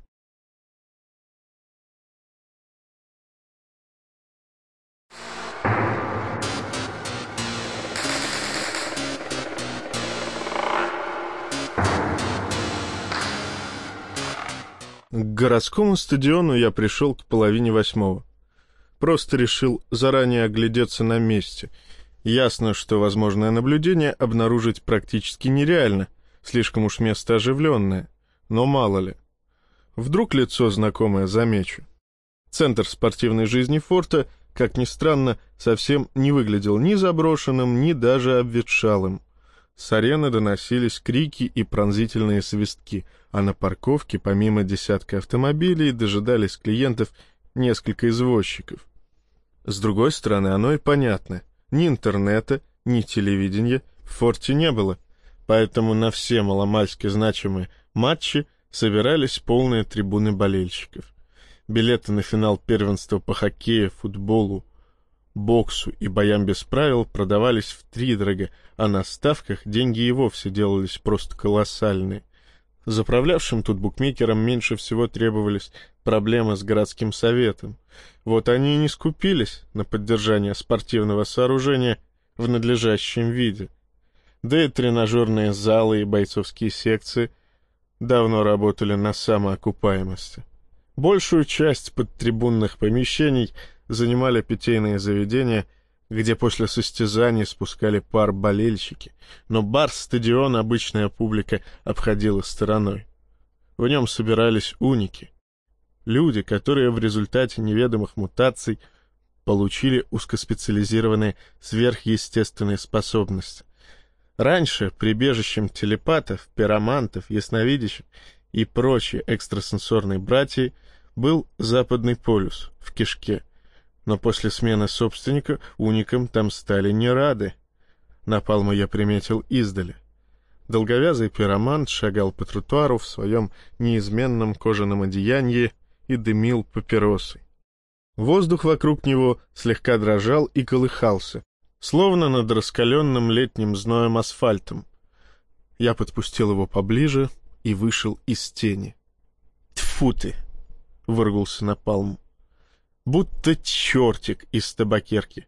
К городскому стадиону я пришел к 7:30. Просто решил заранее оглядеться на месте. Ясно, что возможное наблюдение обнаружить практически нереально, слишком уж место оживленное, но мало ли. Вдруг лицо знакомое замечу. Центр спортивной жизни форта, как ни странно, совсем не выглядел ни заброшенным, ни даже обветшалым. С арены доносились крики и пронзительные свистки, а на парковке, помимо десятка автомобилей, дожидались клиентов несколько извозчиков. С другой стороны, оно и понятно. Ни интернета, ни телевидения в форте не было, поэтому на все маломальски значимые матчи собирались полные трибуны болельщиков. Билеты на финал первенства по хоккею, футболу, боксу и боям без правил продавались втридорога, а на ставках деньги и вовсе делались просто колоссальные. Заправлявшим тут букмекерам меньше всего требовались проблемы с городским советом. Вот они и не скупились на поддержание спортивного сооружения в надлежащем виде. Да и тренажерные залы и бойцовские секции давно работали на самоокупаемости. Большую часть подтрибунных помещений занимали питейные заведения, где после состязаний спускали пар болельщики, но бар-стадион обычная публика обходила стороной. В нем собирались уники, люди, которые в результате неведомых мутаций получили узкоспециализированные сверхъестественные способности. Раньше прибежищем телепатов, пиромантов, ясновидящих и прочей экстрасенсорной братьи был Западный полюс в кишке, но после смены собственника уникам там стали не рады. Напалма я приметил издали. Долговязый пиромант шагал по тротуару в своем неизменном кожаном одеянии и дымил папиросой. Воздух вокруг него слегка дрожал и колыхался, словно над раскаленным летним зноем асфальтом. Я подпустил его поближе и вышел из тени. «Тьфу ты!» — выругался Напалм. «Будто чертик из табакерки».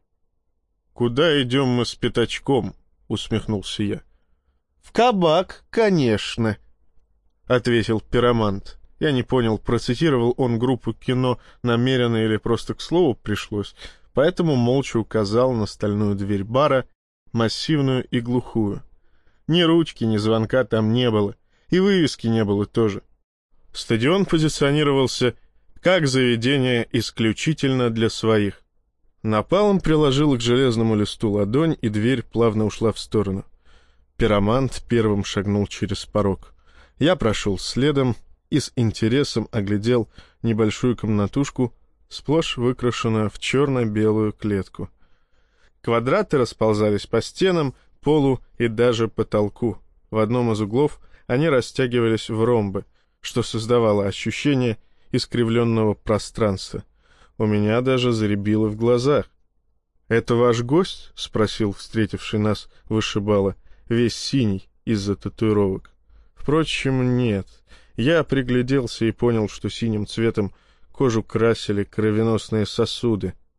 «Куда идем мы с пятачком?» — усмехнулся я. «В кабак, конечно», — ответил пиромант. Я не понял, процитировал он группу кино намеренно или просто к слову пришлось, поэтому молча указал на стальную дверь бара, массивную и глухую. Ни ручки, ни звонка там не было, и вывески не было тоже. Стадион позиционировался как заведение исключительно для своих. Напалм приложил к железному листу ладонь, и дверь плавно ушла в сторону. Пиромант первым шагнул через порог. Я прошел следом и с интересом оглядел небольшую комнатушку, сплошь выкрашенную в черно-белую клетку. Квадраты расползались по стенам, полу и даже потолку. В одном из углов они растягивались в ромбы, что создавало ощущение искривленного пространства. У меня даже заребило в глазах. «Это ваш гость?» — спросил встретивший нас вышибала, весь синий из-за татуировок. Впрочем, нет. Я пригляделся и понял, что синим цветом кожу красили кровеносные сосуды.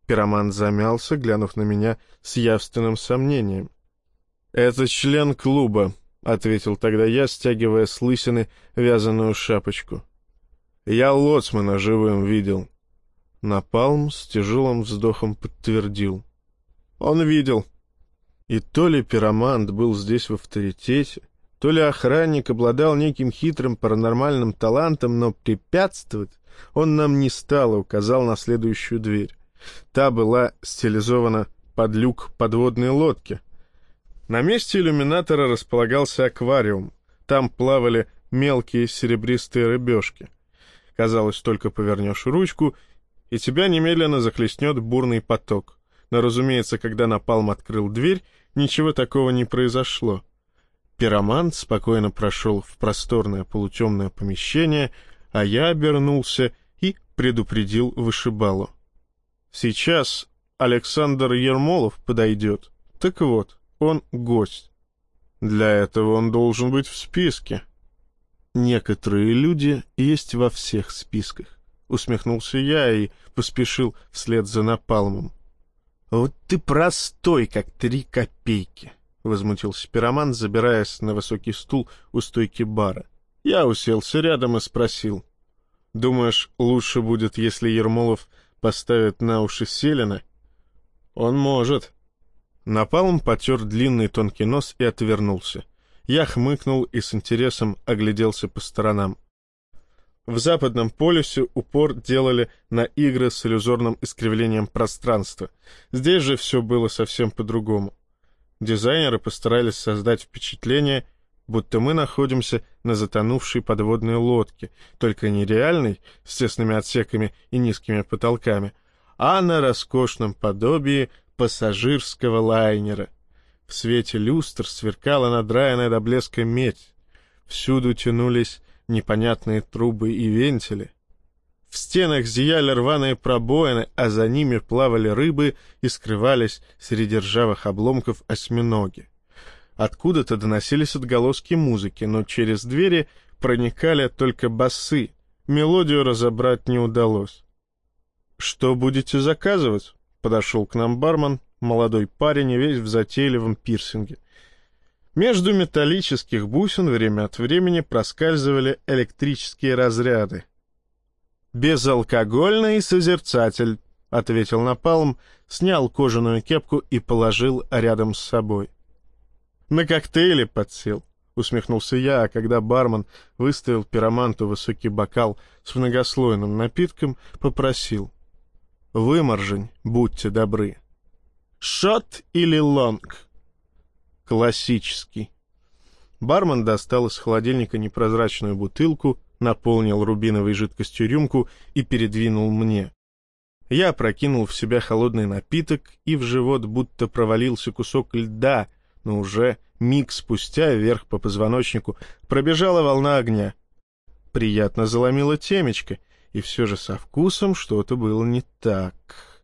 Пиромант замялся, глянув на меня с явственным сомнением. «Это член клуба», — ответил тогда я, стягивая с лысины вязаную шапочку. «Я лоцмана живым видел». Напалм с тяжелым вздохом подтвердил. «Он видел». И то ли пиромант был здесь в авторитете, то ли охранник обладал неким хитрым паранормальным талантом, но препятствовать он нам не стал и указал на следующую дверь. Та была стилизована под люк подводной лодки. На месте иллюминатора располагался аквариум. Там плавали мелкие серебристые рыбешки. Казалось, только повернешь ручку, и тебя немедленно захлестнет бурный поток. Но, разумеется, когда Напалм открыл дверь, ничего такого не произошло. Пиромант спокойно прошел в просторное полутемное помещение, а я обернулся и предупредил вышибалу. Сейчас Александр Ермолов подойдет. Так вот, он гость. Для этого он должен быть в списке. Некоторые люди есть во всех списках. Усмехнулся я и поспешил вслед за Напалмом. «Вот ты простой, как 3 копейки», — возмутился пиромант, забираясь на высокий стул у стойки бара. Я уселся рядом и спросил. «Думаешь, лучше будет, если Ермолов поставит на уши Селина?» «Он может». Напалм потер длинный тонкий нос и отвернулся. Я хмыкнул и с интересом огляделся по сторонам. В Западном полюсе упор делали на игры с иллюзорным искривлением пространства. Здесь же все было совсем по-другому. Дизайнеры постарались создать впечатление, будто мы находимся на затонувшей подводной лодке, только не реальной, с тесными отсеками и низкими потолками, а на роскошном подобии пассажирского лайнера. В свете люстр сверкала надраенная до блеска медь. Всюду тянулись непонятные трубы и вентили. В стенах зияли рваные пробоины, а за ними плавали рыбы и скрывались среди ржавых обломков осьминоги. Откуда-то доносились отголоски музыки, но через двери проникали только басы. Мелодию разобрать не удалось. «Что будете заказывать?» — подошел к нам бармен, молодой парень, весь в затейливом пирсинге. Между металлических бусин время от времени проскальзывали электрические разряды. «Безалкогольный созерцатель», — ответил Напалм, снял кожаную кепку и положил рядом с собой. «На коктейли подсел», — усмехнулся я, а когда бармен выставил пироманту высокий бокал с многослойным напитком, попросил: «Выморжень, будьте добры». «Шот или лонг?» «Классический». Бармен достал из холодильника непрозрачную бутылку, наполнил рубиновой жидкостью рюмку и передвинул мне. Я опрокинул в себя холодный напиток, и в живот будто провалился кусок льда, но уже миг спустя вверх по позвоночнику пробежала волна огня. Приятно заломило темечко, и все же со вкусом что-то было не так.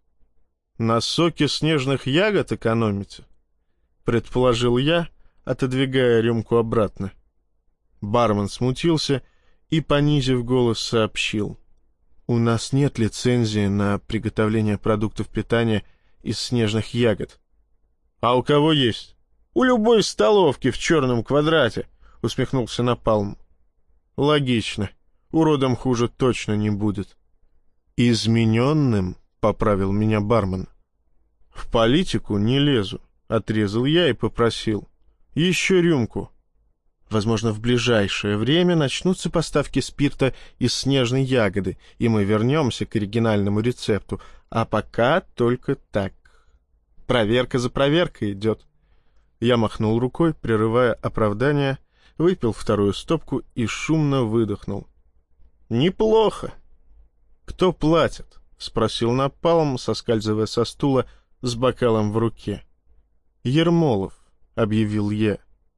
«На соке снежных ягод экономите?» — предположил я, отодвигая рюмку обратно. Бармен смутился и, понизив голос, сообщил: «У нас нет лицензии на приготовление продуктов питания из снежных ягод». «А у кого есть?» «У любой столовки в черном квадрате», — усмехнулся Напалм. «Логично. Уродом хуже точно не будет». «Измененным», — поправил меня бармен. «В политику не лезу», — отрезал я и попросил: «Еще рюмку». Возможно, в ближайшее время начнутся поставки спирта из снежной ягоды, и мы вернемся к оригинальному рецепту, а пока только так. Проверка за проверкой идет. Я махнул рукой, прерывая оправдание, выпил вторую стопку и шумно выдохнул. «Неплохо». «Кто платит?» — спросил Напалм, соскальзывая со стула с бокалом в руке. «Ермолов», — объявил я.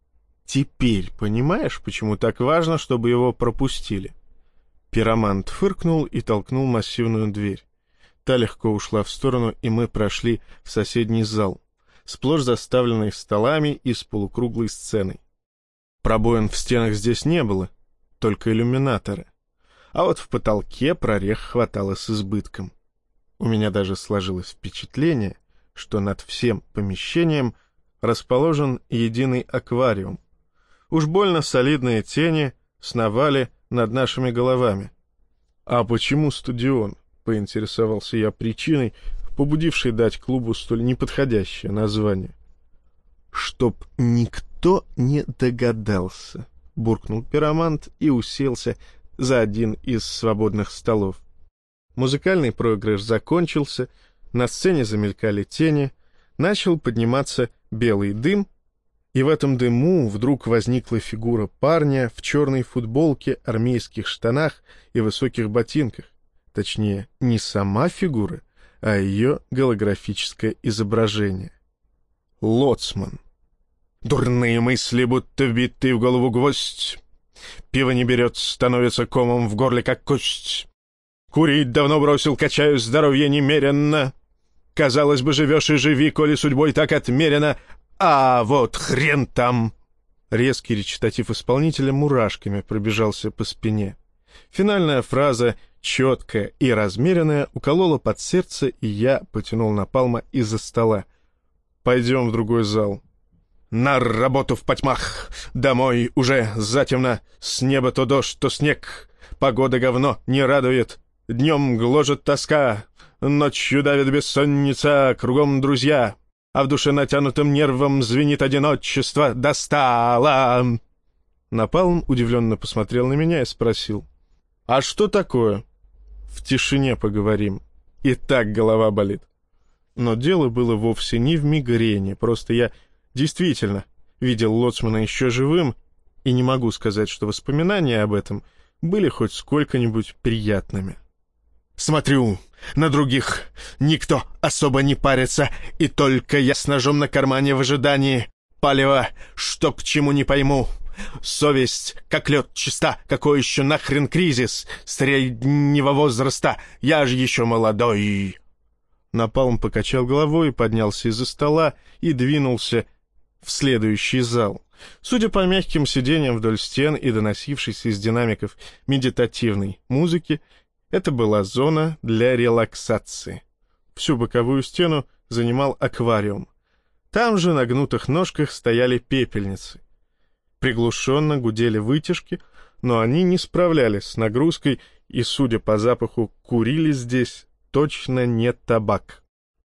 «Теперь понимаешь, почему так важно, чтобы его пропустили?» Пиромант фыркнул и толкнул массивную дверь. Та легко ушла в сторону, и мы прошли в соседний зал, сплошь заставленный столами и с полукруглой сценой. Пробоин в стенах здесь не было, только иллюминаторы. А вот в потолке прорех хватало с избытком. У меня даже сложилось впечатление, что над всем помещением расположен единый аквариум. Уж больно солидные тени сновали над нашими головами. «А почему стадион?» — поинтересовался я причиной, побудившей дать клубу столь неподходящее название. «Чтоб никто не догадался», — буркнул пиромант и уселся за один из свободных столов. Музыкальный проигрыш закончился, на сцене замелькали тени, начал подниматься белый дым, и в этом дыму вдруг возникла фигура парня в черной футболке, армейских штанах и высоких ботинках. Точнее, не сама фигура, а ее голографическое изображение. Лоцман. Дурные мысли, будто вбитый в голову гвоздь. Пиво не берет, становится комом в горле, как кость. Курить давно бросил, качаю здоровье немеренно. Казалось бы, живешь и живи, коли судьбой так отмерено. А вот хрен там! Резкий речитатив исполнителя мурашками пробежался по спине. Финальная фраза, четкая и размеренная, уколола под сердце, и я потянул Напалма из-за стола. «Пойдем в другой зал». «На работу в потьмах! Домой уже затемно! С неба то дождь, то снег! Погода говно не радует! Днем гложет тоска! Ночью давит бессонница! Кругом друзья! А в душе натянутым нервом звенит одиночество! Достало!» Напалм удивленно посмотрел на меня и спросил: «А что такое?» «В тишине поговорим. И так голова болит». Но дело было вовсе не в мигрени, просто я действительно видел Лоцмана еще живым, и не могу сказать, что воспоминания об этом были хоть сколько-нибудь приятными. «Смотрю, на других никто особо не парится, и только я с ножом на кармане в ожидании. Палево, что к чему не пойму. Совесть, как лед, чиста, какой еще нахрен кризис среднего возраста, я же еще молодой». Напалм покачал головой, поднялся из-за стола и двинулся в следующий зал. Судя по мягким сиденьям вдоль стен и доносившейся из динамиков медитативной музыки, это была зона для релаксации. Всю боковую стену занимал аквариум. Там же на гнутых ножках стояли пепельницы. Приглушенно гудели вытяжки, но они не справлялись с нагрузкой и, судя по запаху, курили здесь точно не табак.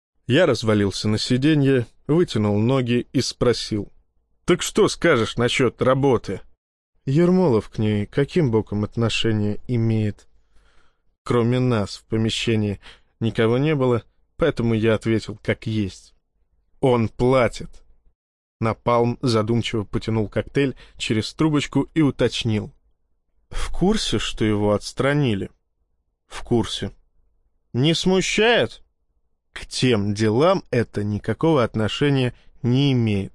Я развалился на сиденье, вытянул ноги и спросил: «Так что скажешь насчет работы?» Ермолов к ней каким боком отношение имеет? Кроме нас в помещении никого не было, поэтому я ответил как есть. «Он платит». Напалм задумчиво потянул коктейль через трубочку и уточнил: «В курсе, что его отстранили?» «В курсе». «Не смущает?» «К тем делам это никакого отношения не имеет».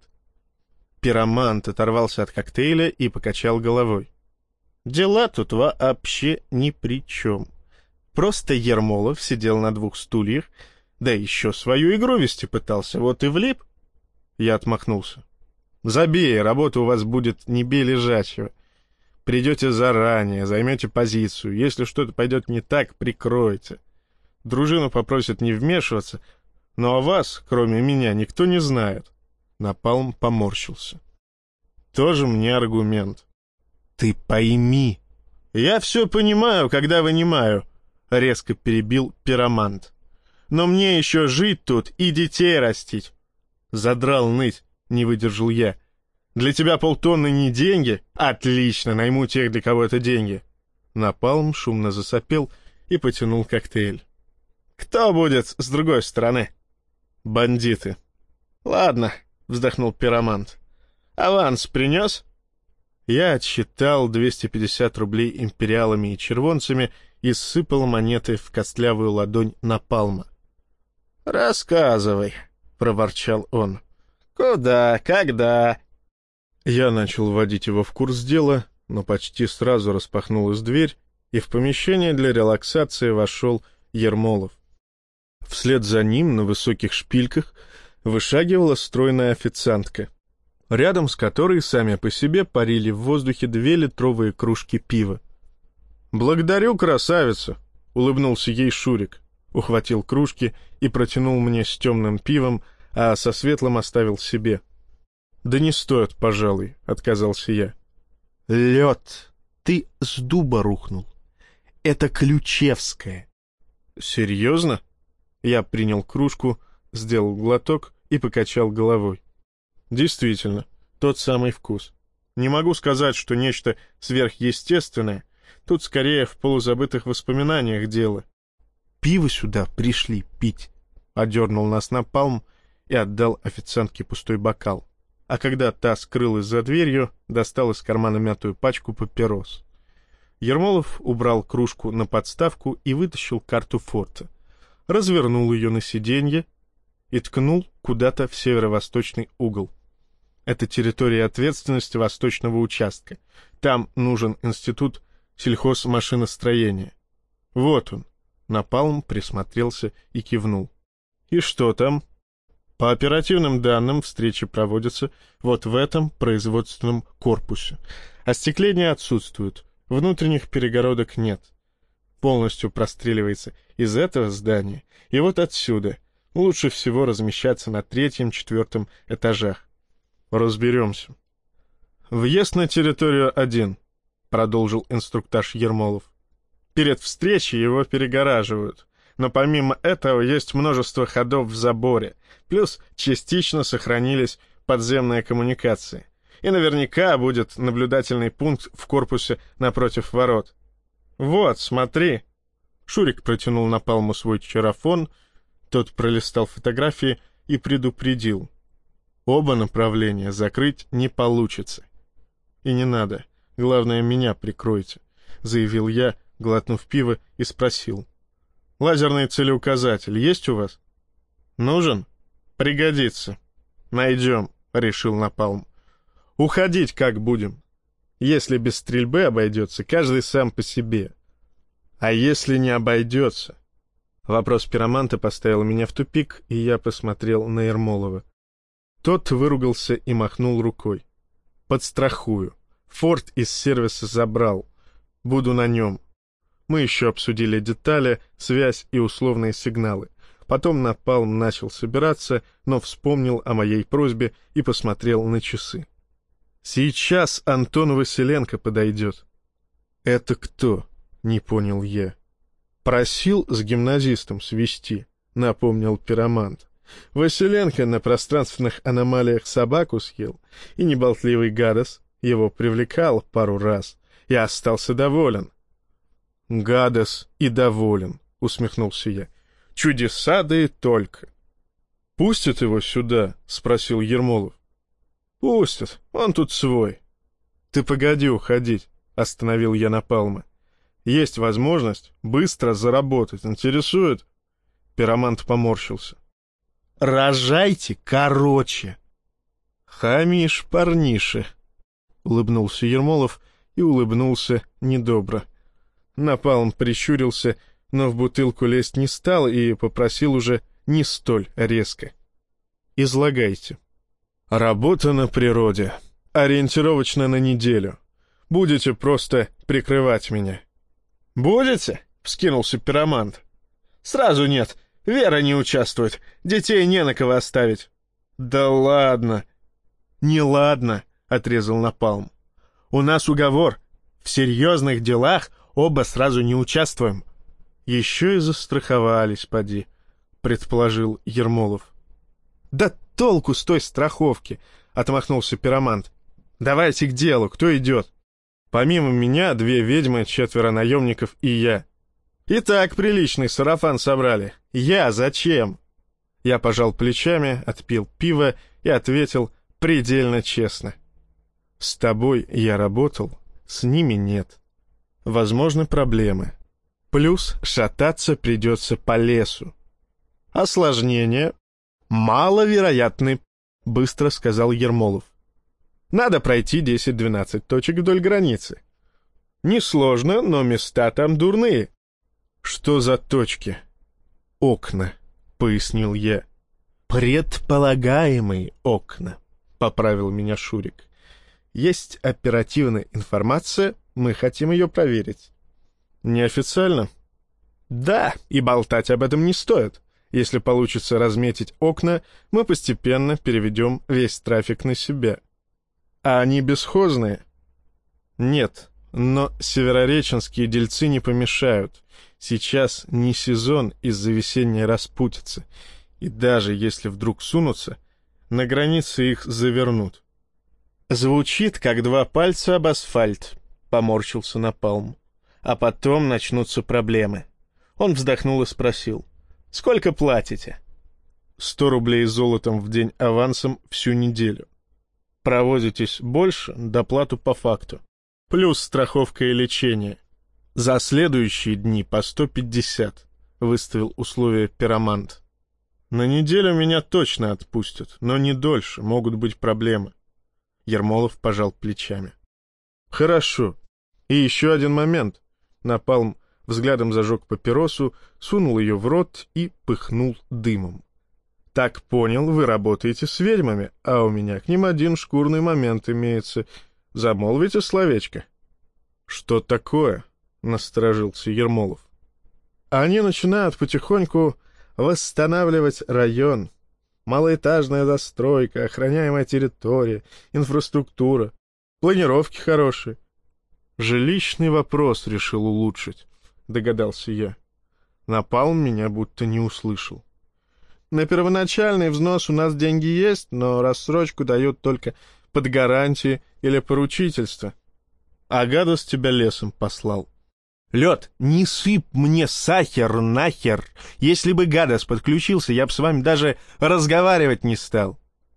Пиромант оторвался от коктейля и покачал головой. «Дела тут вообще ни при чем. Просто Ермолов сидел на 2 стульях, да еще свою игру вести пытался, вот и влип». Я отмахнулся. «Забей, работа у вас будет не бей лежачего. Придете заранее, займете позицию. Если что-то пойдет не так, прикройте. Дружину попросят не вмешиваться, но о вас, кроме меня, никто не знает». Напалм поморщился. «Тоже мне аргумент». «Ты пойми». «Я все понимаю, когда вынимаю», — резко перебил пиромант. «Но мне еще жить тут и детей растить». «Задрал ныть», — не выдержал я. «Для тебя 500 не деньги? Отлично, найму тех, для кого это деньги». Напалм шумно засопел и потянул коктейль. «Кто будет с другой стороны?» «Бандиты». «Ладно», — вздохнул пиромант. «Аванс принес?» Я отсчитал 250 рублей империалами и червонцами и сыпал монеты в костлявую ладонь Напалма. «Рассказывай», — проворчал он. «Куда, когда?» Я начал вводить его в курс дела, но почти сразу распахнулась дверь, и в помещение для релаксации вошел Ермолов. Вслед за ним на высоких шпильках вышагивала стройная официантка, рядом с которой сами по себе парили в воздухе 2-литровые кружки пива. «Благодарю, красавица!» — улыбнулся ей Шурик. ухватил кружки и протянул мне с темным пивом, а со светлым оставил себе. «Да не стоит, пожалуй», — отказался я. «Лед, ты с дуба рухнул. Это Ключевская». «Серьезно?» Я принял кружку, сделал глоток и покачал головой. «Действительно, тот самый вкус. Не могу сказать, что нечто сверхъестественное. Тут скорее в полузабытых воспоминаниях дело». «Пиво сюда пришли пить», — одернул нас Напалм и отдал официантке пустой бокал. А когда та скрылась за дверью, достал из кармана мятую пачку папирос. Ермолов убрал кружку на подставку и вытащил карту форта. Развернул ее на сиденье и ткнул куда-то в северо-восточный угол. Это территория ответственности восточного участка. Там нужен институт сельхозмашиностроения. Вот он. Напалм присмотрелся и кивнул. И что там? По оперативным данным, встречи проводятся вот в этом производственном корпусе. Остекление отсутствует, внутренних перегородок нет. Полностью простреливается из этого здания и вот отсюда. Лучше всего размещаться на 3-4 этажах. Разберемся. «Въезд на территорию 1», — продолжил инструктаж Ермолов. «Перед встречей его перегораживают. Но помимо этого есть множество ходов в заборе, плюс частично сохранились подземные коммуникации. И наверняка будет наблюдательный пункт в корпусе напротив ворот. Вот, смотри». Шурик протянул Напалму свой чарафон, тот пролистал фотографии и предупредил. «Оба направления закрыть не получится». «И не надо, главное, меня прикройте», — заявил я, глотнув пиво, и спросил. «Лазерный целеуказатель есть у вас?» «Нужен? Пригодится. Найдем», — решил Напалм. «Уходить как будем? Если без стрельбы обойдется, каждый сам по себе. А если не обойдется?» Вопрос пироманта поставил меня в тупик, и я посмотрел на Ермолова. Тот выругался и махнул рукой. «Подстрахую. Форт из сервиса забрал. Буду на нем». Мы еще обсудили детали, связь и условные сигналы. Потом Напалм начал собираться, но вспомнил о моей просьбе и посмотрел на часы. «Сейчас Антон Василенко подойдет». «Это кто?» — не понял я. «Просил с гимназистом свести», — напомнил пиромант. «Василенко на пространственных аномалиях собаку съел, и неболтливый Гадос его привлекал пару раз и остался доволен». «Гадос и доволен», — усмехнулся я. «Чудеса да и только». «Пустят его сюда?» — спросил Ермолов. «Пустят, он тут свой». «Ты погоди уходить», — остановил я Напалма. «Есть возможность быстро заработать. Интересует?» Пиромант поморщился. «Рожайте короче». «Хамишь, парниша», — улыбнулся Ермолов и улыбнулся недобро. Напалм прищурился, но в бутылку лезть не стал и попросил уже не столь резко. «Излагайте». «Работа на природе. Ориентировочно на неделю. Будете просто прикрывать меня». «Будете?» — вскинулся пиромант. «Сразу нет. Вера не участвует. Детей не на кого оставить». «Да ладно». «Не ладно», — отрезал Напалм. «У нас уговор. В серьезных делах оба сразу не участвуем». «Еще и застраховались, поди», — предположил Ермолов. «Да толку с той страховки», — отмахнулся пиромант. «Давайте к делу, кто идет?» «Помимо меня 2 ведьмы, 4 наемников и я». «И так приличный сарафан собрали. Я зачем?» Я пожал плечами, отпил пиво и ответил предельно честно. «С тобой я работал, с ними нет. Возможны проблемы. Плюс шататься придется по лесу. Осложнения маловероятны», — быстро сказал Ермолов. «Надо пройти 10-12 точек вдоль границы. Несложно, но места там дурные». «Что за точки?» «Окна», — пояснил я. «Предполагаемые окна», — поправил меня Шурик. «Есть оперативная информация, мы хотим ее проверить». «Неофициально?» Да, и болтать об этом не стоит. Если получится разметить окна, мы постепенно переведем весь трафик на себя. А они бесхозные? Нет, но северореченские дельцы не помешают. Сейчас не сезон из-за весенней распутицы. И даже если вдруг сунутся, на границе их завернут. Звучит, как два пальца об асфальт, поморщился Напалм. А потом начнутся проблемы. Он вздохнул и спросил: «Сколько платите?» 100 рублей золотом в день авансом всю неделю. Провозитесь больше — доплату по факту. Плюс страховка и лечение. За следующие дни по 150, выставил условие Пиромант. На неделю меня точно отпустят, но не дольше, могут быть проблемы. Ермолов пожал плечами. Хорошо. И еще один момент. Напалм взглядом зажег папиросу, сунул ее в рот и пыхнул дымом. «Так понял, вы работаете с ведьмами, а у меня к ним один шкурный момент имеется. Замолвите словечко». «Что такое?» — насторожился Ермолов. «Они начинают потихоньку восстанавливать район. Малоэтажная застройка, охраняемая территория, инфраструктура, планировки хорошие». «Жилищный вопрос решил улучшить», — догадался я. Напалм меня будто не услышал. «На первоначальный взнос у нас деньги есть, но рассрочку дают только под гарантии или поручительство. А Гадос тебя лесом послал». «Лед, не сыпь мне сахар нахер! Если бы Гадос подключился, я бы с вами даже разговаривать не стал».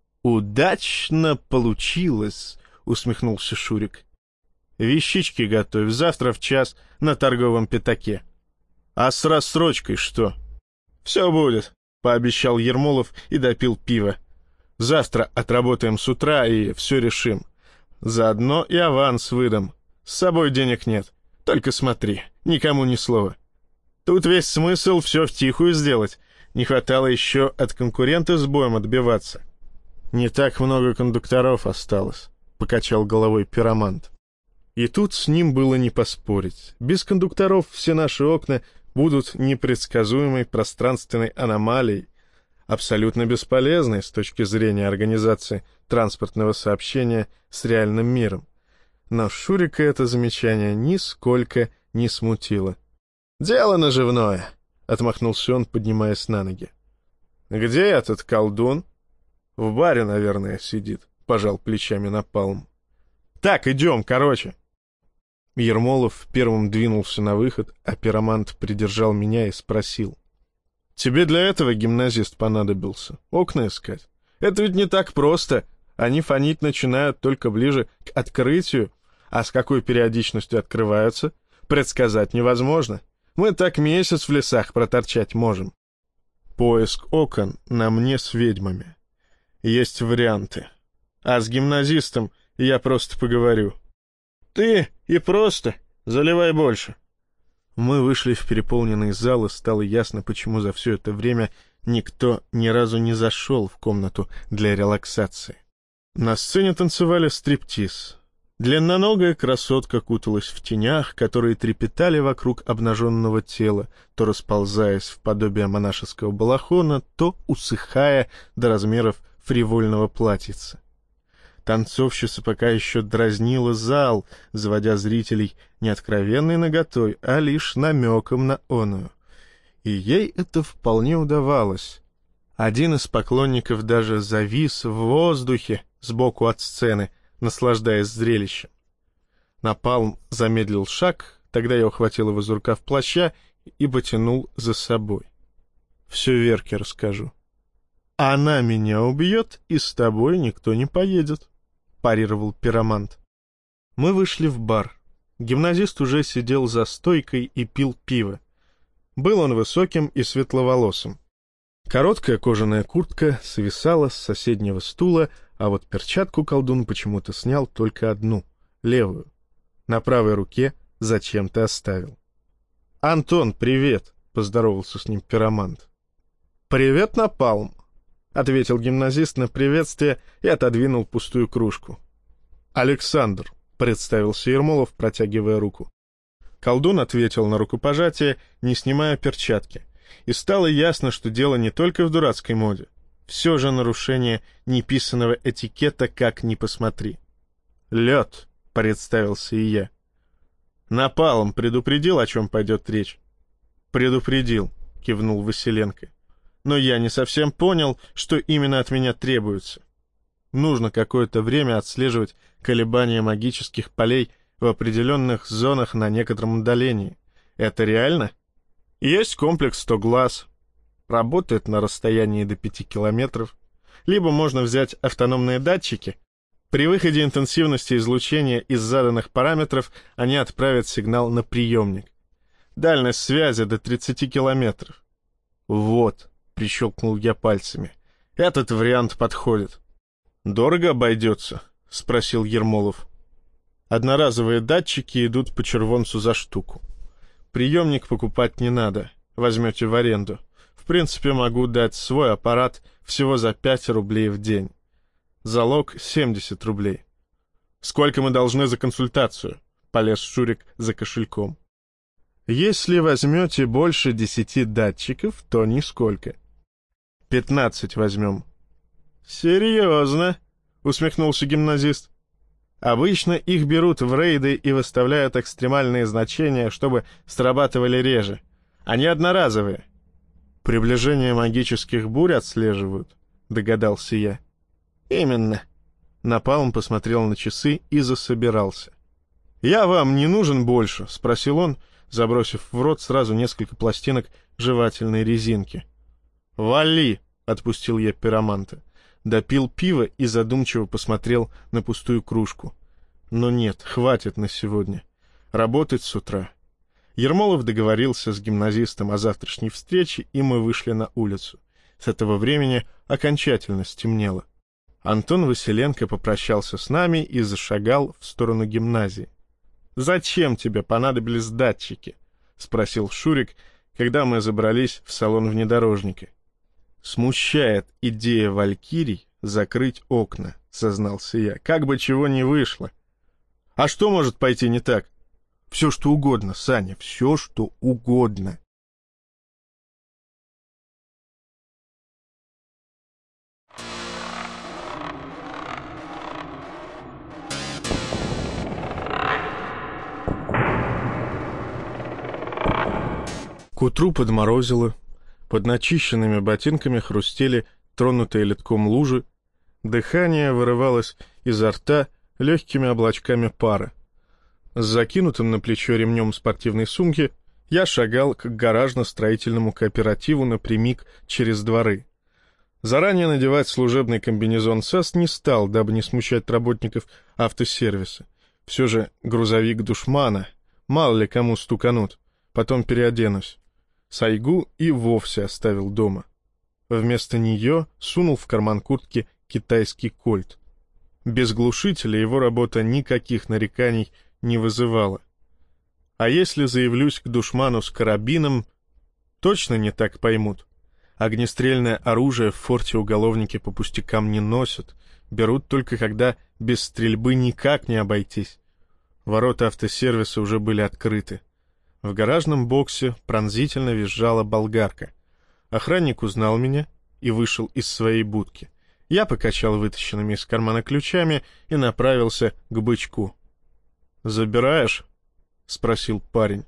«Удачно получилось», — усмехнулся Шурик. «Вещички готовь, завтра в час на торговом пятаке». «А с рассрочкой что?» «Все будет», — пообещал Ермолов и допил пиво. «Завтра отработаем с утра и все решим. Заодно и аванс выдам. С собой денег нет. Только смотри, никому ни слова. Тут весь смысл все втихую сделать. Не хватало еще от конкурента с боем отбиваться». «Не так много кондукторов осталось», — покачал головой Пиромант. И тут с ним было не поспорить. Без кондукторов все наши окна будут непредсказуемой пространственной аномалией, абсолютно бесполезной с точки зрения организации транспортного сообщения с реальным миром. Но Шурика это замечание нисколько не смутило. «Дело наживное», — отмахнулся он, поднимаясь на ноги. «Где этот колдун?» «В баре, наверное, сидит», — пожал плечами Напалм. «Так, идем, короче». Ермолов первым двинулся на выход, а Пиромант придержал меня и спросил: «Тебе для этого гимназист понадобился? Окна искать? Это ведь не так просто. Они фонить начинают только ближе к открытию, а с какой периодичностью открываются, предсказать невозможно. Мы так месяц в лесах проторчать можем». «Поиск окон на мне с ведьмами. Есть варианты. А с гимназистом я просто поговорю». «Ты и просто заливай больше». Мы вышли в переполненный зал, и стало ясно, почему за все это время никто ни разу не зашел в комнату для релаксации. На сцене танцевали стриптиз. Длинноногая красотка куталась в тенях, которые трепетали вокруг обнаженного тела, то расползаясь в подобие монашеского балахона, то усыхая до размеров фривольного платьица. Танцовщица пока еще дразнила зал, заводя зрителей не откровенной наготой, а лишь намеком на оную. И ей это вполне удавалось. Один из поклонников даже завис в воздухе сбоку от сцены, наслаждаясь зрелищем. Напалм замедлил шаг, тогда я ухватил его за рукав плаща и потянул за собой. «Все Верке расскажу. Она меня убьет, и с тобой никто не поедет», — парировал Пиромант. Мы вышли в бар. Гимназист уже сидел за стойкой и пил пиво. Был он высоким и светловолосым. Короткая кожаная куртка свисала с соседнего стула, а вот перчатку колдун почему-то снял только одну, левую. На правой руке зачем-то оставил. «Антон, привет!» — поздоровался с ним Пиромант. «Привет, Напалм!» — ответил гимназист на приветствие и отодвинул пустую кружку. «Александр», — представился Ермолов, протягивая руку. Колдун ответил на рукопожатие, не снимая перчатки. И стало ясно, что дело не только в дурацкой моде. Все же нарушение неписанного этикета, как ни посмотри. «Лед», — представился и я. «Напалм предупредил, о чем пойдет речь?» «Предупредил», — кивнул Василенко. «Но я не совсем понял, что именно от меня требуется. Нужно какое-то время отслеживать колебания магических полей в определенных зонах на некотором удалении. Это реально? Есть комплекс 100 глаз. Работает на расстоянии до 5 километров. Либо можно взять автономные датчики. При выходе интенсивности излучения из заданных параметров они отправят сигнал на приемник. Дальность связи до 30 километров. Вот, прищелкнул я пальцами. Этот вариант подходит. Дорого обойдется? Спросил Ермолов. Одноразовые датчики идут по червонцу за штуку. Приемник покупать не надо, возьмете в аренду. В принципе, могу дать свой аппарат всего за 5 рублей в день. Залог 70 рублей. Сколько мы должны за консультацию? Полез Шурик за кошельком. Если возьмете больше 10 датчиков, то нисколько. 15 возьмем. Серьезно? Усмехнулся гимназист. Обычно их берут в рейды и выставляют экстремальные значения, чтобы срабатывали реже. Они одноразовые. Приближение магических бурь отслеживают, догадался я. Именно. Напалм посмотрел на часы и засобирался. «Я вам не нужен больше?» — спросил он, забросив в рот сразу несколько пластинок жевательной резинки. «Вали!» — отпустил я пироманта. Допил пиво и задумчиво посмотрел на пустую кружку. Но нет, хватит на сегодня. Работать с утра. Ермолов договорился с гимназистом о завтрашней встрече, и мы вышли на улицу. С этого времени окончательно стемнело. Антон Василенко попрощался с нами и зашагал в сторону гимназии. «Зачем тебе понадобились датчики?» — спросил Шурик, когда мы забрались в салон внедорожника. «Смущает идея валькирий закрыть окна», — сознался я. «Как бы чего ни вышло». «А что может пойти не так?» «Все, что угодно, Саня, все, что угодно». К утру подморозило. Под начищенными ботинками хрустели тронутые ледком лужи. Дыхание вырывалось изо рта легкими облачками пара. С закинутым на плечо ремнем спортивной сумки я шагал к гаражно-строительному кооперативу напрямик через дворы. Заранее надевать служебный комбинезон САС не стал, дабы не смущать работников автосервиса. Все же грузовик душмана, мало ли кому стуканут, потом переоденусь. Сайгу и вовсе оставил дома. Вместо нее сунул в карман куртки китайский кольт. Без глушителя его работа никаких нареканий не вызывала. А если заявлюсь к душману с карабином, точно не так поймут. Огнестрельное оружие в форте уголовники по пустякам не носят, берут только когда без стрельбы никак не обойтись. Ворота автосервиса уже были открыты. В гаражном боксе пронзительно визжала болгарка. Охранник узнал меня и вышел из своей будки. Я покачал вытащенными из кармана ключами и направился к бычку. «Забираешь?» — спросил парень.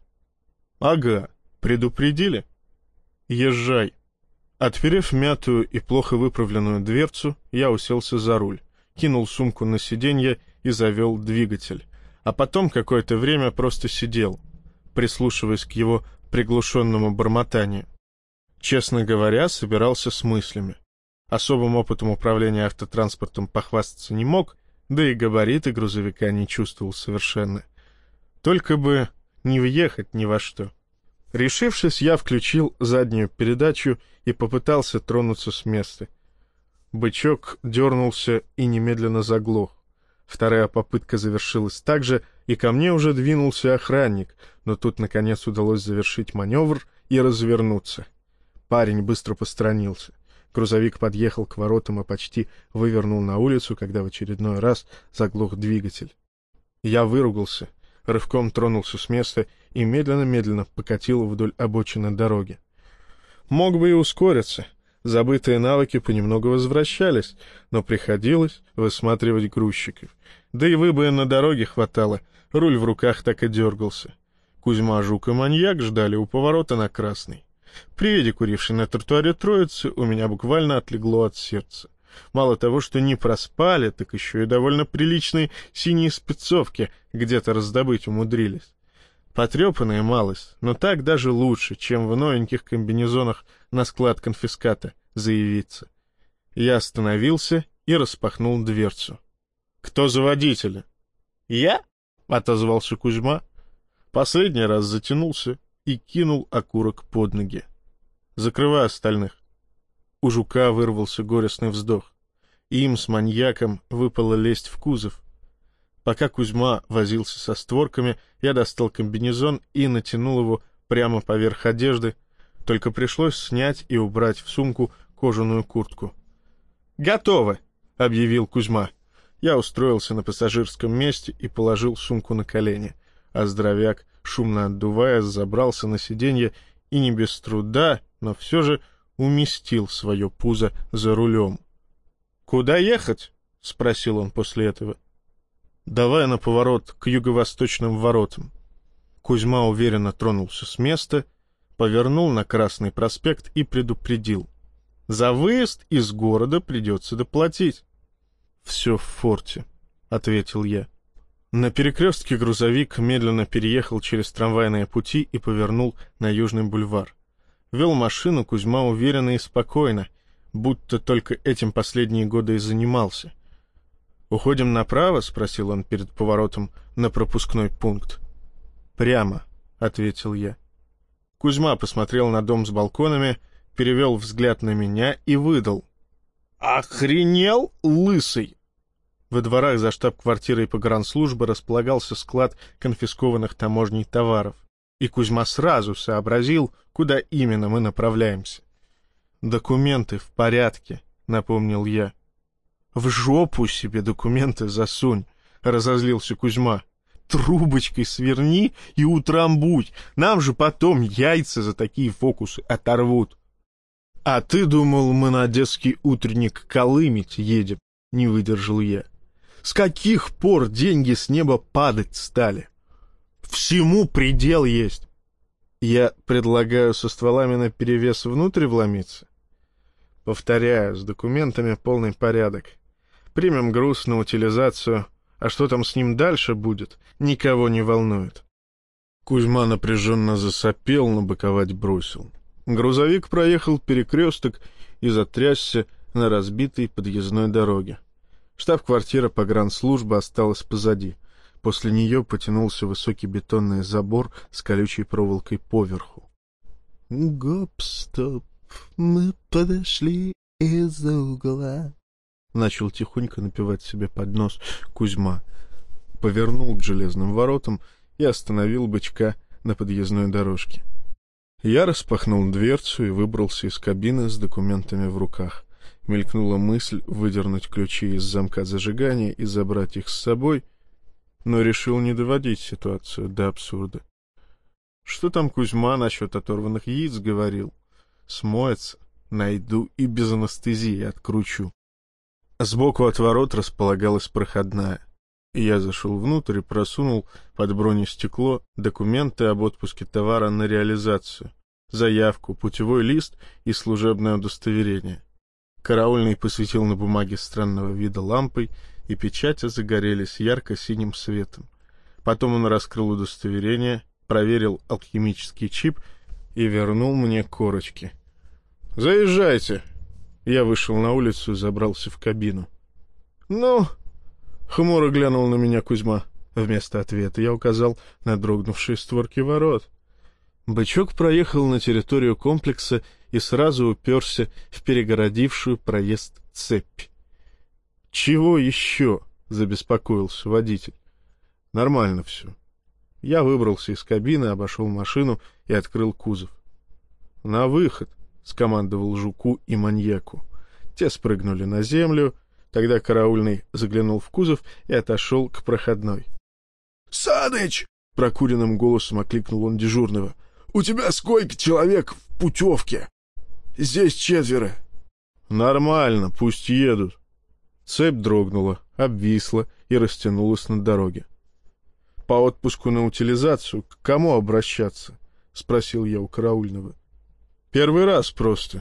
«Ага, предупредили?» «Езжай». Отперев мятую и плохо выправленную дверцу, я уселся за руль, кинул сумку на сиденье и завел двигатель. А потом какое-то время просто сидел, прислушиваясь к его приглушенному бормотанию. Честно говоря, собирался с мыслями. Особым опытом управления автотранспортом похвастаться не мог, да и габариты грузовика не чувствовал совершенно. Только бы не въехать ни во что. Решившись, я включил заднюю передачу и попытался тронуться с места. Бычок дернулся и немедленно заглох. Вторая попытка завершилась так же, и ко мне уже двинулся охранник, но тут, наконец, удалось завершить маневр и развернуться. Парень быстро посторонился. Грузовик подъехал к воротам и почти вывернул на улицу, когда в очередной раз заглох двигатель. Я выругался. рывком тронулся с места и медленно-медленно покатил вдоль обочины дороги. Мог бы и ускориться. Забытые навыки понемногу возвращались, но приходилось высматривать грузчиков. Да и выбоин на дороге хватало, руль в руках так и дергался. Кузьма, Жук и маньяк ждали у поворота на Красный. При виде курившей на тротуаре троицы у меня буквально отлегло от сердца. Мало того, что не проспали, так еще и довольно приличные синие спецовки где-то раздобыть умудрились. Потрепанные малость, но так даже лучше, чем в новеньких комбинезонах на склад конфиската заявиться. Я остановился и распахнул дверцу. — Кто за водителя? — Я? — отозвался Кузьма. Последний раз затянулся и кинул окурок под ноги. — Закрывай остальных. У Жука вырвался горестный вздох. Им с маньяком выпало лезть в кузов. Пока Кузьма возился со створками, я достал комбинезон и натянул его прямо поверх одежды, только пришлось снять и убрать в сумку кожаную куртку. «Готово!» — объявил Кузьма. Я устроился на пассажирском месте и положил сумку на колени, а здоровяк, шумно отдуваясь, забрался на сиденье и не без труда, но все же уместил свое пузо за рулем. «Куда ехать?» — спросил он после этого. «Давай на поворот к юго-восточным воротам». Кузьма уверенно тронулся с места, повернул на Красный проспект и предупредил: «За выезд из города придется доплатить». «Все в форте», — ответил я. На перекрестке грузовик медленно переехал через трамвайные пути и повернул на Южный бульвар. Вел машину Кузьма уверенно и спокойно, будто только этим последние годы и занимался. «Уходим направо?» — спросил он перед поворотом на пропускной пункт. «Прямо», — ответил я. Кузьма посмотрел на дом с балконами, перевел взгляд на меня и выдал: «Охренел, лысый!» Во дворах за штаб-квартирой погранслужбы располагался склад конфискованных таможней товаров, и Кузьма сразу сообразил, куда именно мы направляемся. «Документы в порядке», — напомнил я. «В жопу себе документы засунь», — разозлился Кузьма. «Трубочкой сверни и утрамбуй, нам же потом яйца за такие фокусы оторвут». «А ты думал, мы на одесский утренник колымить едем?» — не выдержал я. «С каких пор деньги с неба падать стали? Всему предел есть». «Я предлагаю со стволами наперевес внутрь вломиться?» «Повторяю, с документами полный порядок. Примем груз на утилизацию, а что там с ним дальше будет, никого не волнует». Кузьма напряженно засопел, но боковать бросил. Грузовик проехал перекресток и затрясся на разбитой подъездной дороге. Штаб-квартира погранслужбы осталась позади. После нее потянулся высокий бетонный забор с колючей проволокой поверху. «Гоп-стоп, мы подошли из-за угла», — начал тихонько напевать себе под нос Кузьма. Повернул к железным воротам и остановил бычка на подъездной дорожке. Я распахнул дверцу и выбрался из кабины с документами в руках. Мелькнула мысль выдернуть ключи из замка зажигания и забрать их с собой, но решил не доводить ситуацию до абсурда. Что там Кузьма насчет оторванных яиц говорил? Смоется, найду и без анестезии откручу. Сбоку от ворот располагалась проходная. Я зашел внутрь и просунул под бронестекло документы об отпуске товара на реализацию, заявку, путевой лист и служебное удостоверение. Караульный посветил на бумаге странного вида лампой, и печати загорелись ярко-синим светом. Потом он раскрыл удостоверение, проверил алхимический чип и вернул мне корочки. «Заезжайте!» Я вышел на улицу и забрался в кабину. «Ну?» — хмуро глянул на меня Кузьма. Вместо ответа я указал на дрогнувшие створки ворот. Бычок проехал на территорию комплекса и сразу уперся в перегородившую проезд цепь. «Чего еще?» — забеспокоился водитель. «Нормально все». Я выбрался из кабины, обошел машину и открыл кузов. «На выход!» — скомандовал Жуку и маньяку. Те спрыгнули на землю. Тогда караульный заглянул в кузов и отошел к проходной. — Саныч, прокуренным голосом окликнул он дежурного. «У тебя сколько человек в путевке? Здесь 4. Нормально, пусть едут. Цепь дрогнула, обвисла и растянулась на дороге. По отпуску на утилизацию к кому обращаться? Спросил я у караульного. Первый раз просто.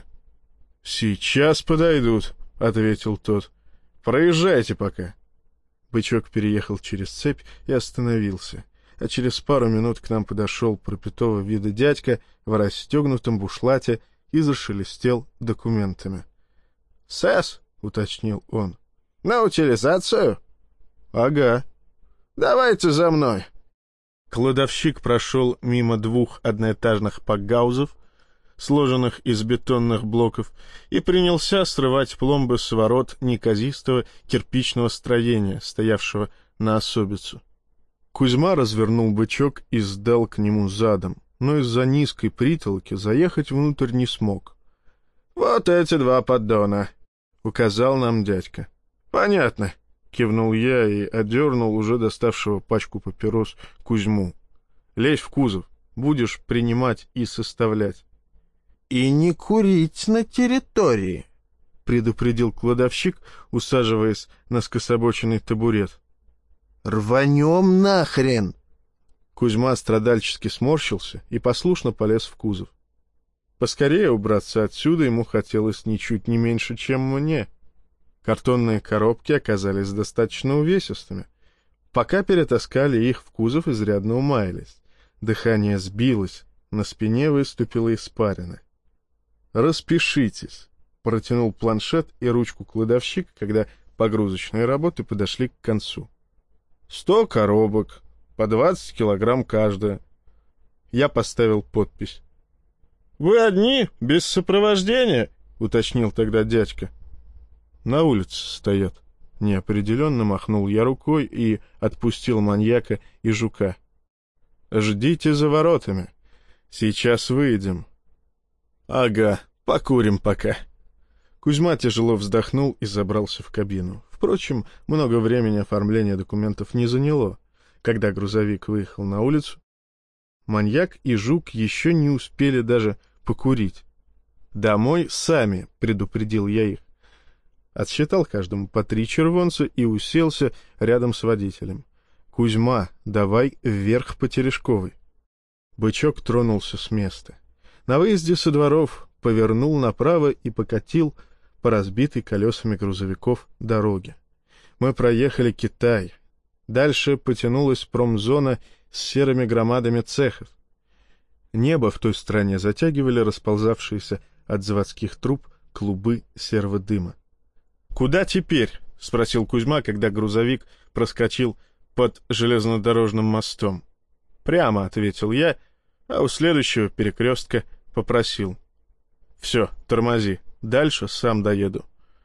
Сейчас подойдут, ответил тот. Проезжайте пока. Бычок переехал через цепь и остановился, а через пару минут к нам подошел пропитого вида дядька в расстегнутом бушлате и зашелестел документами. — СЭС, — уточнил он. — На утилизацию? — Ага. — Давайте за мной. Кладовщик прошел мимо 2 одноэтажных пакгаузов, сложенных из бетонных блоков, и принялся срывать пломбы с ворот неказистого кирпичного строения, стоявшего на особицу. Кузьма развернул бычок и сдал к нему задом, но из-за низкой притолоки заехать внутрь не смог. — Вот эти 2 поддона, — указал нам дядька. — Понятно, — кивнул я и одернул уже доставшего пачку папирос Кузьму. — Лезь в кузов, будешь принимать и составлять. — И не курить на территории, — предупредил кладовщик, усаживаясь на скособоченный табурет. — Рванем нахрен! Кузьма страдальчески сморщился и послушно полез в кузов. Поскорее убраться отсюда ему хотелось ничуть не меньше, чем мне. Картонные коробки оказались достаточно увесистыми. Пока перетаскали их в кузов, изрядно умаялись. Дыхание сбилось, на спине выступила испарина. «Распишитесь», — протянул планшет и ручку кладовщик, когда погрузочные работы подошли к концу. 100 коробок, по 20 килограмм каждая. Я поставил подпись. — Вы одни, без сопровождения? — уточнил тогда дядька. — На улице стоят. Неопределенно махнул я рукой и отпустил маньяка и жука. — Ждите за воротами. Сейчас выйдем. — Ага, покурим пока. Кузьма тяжело вздохнул и забрался в кабину. Впрочем, много времени оформление документов не заняло. Когда грузовик выехал на улицу, маньяк и жук еще не успели даже покурить. «Домой сами», — предупредил я их. Отсчитал каждому по 3 червонца и уселся рядом с водителем. «Кузьма, давай вверх по Терешковой». Бычок тронулся с места. На выезде со дворов повернул направо и покатил по разбитой колесами грузовиков дороге. Мы проехали Китай. Дальше потянулась промзона с серыми громадами цехов. Небо в той стороне затягивали расползавшиеся от заводских труб клубы серого дыма. — Куда теперь? — спросил Кузьма, когда грузовик проскочил под железнодорожным мостом. — Прямо, — ответил я, а у следующего перекрестка попросил. — Все, тормози, дальше сам доеду.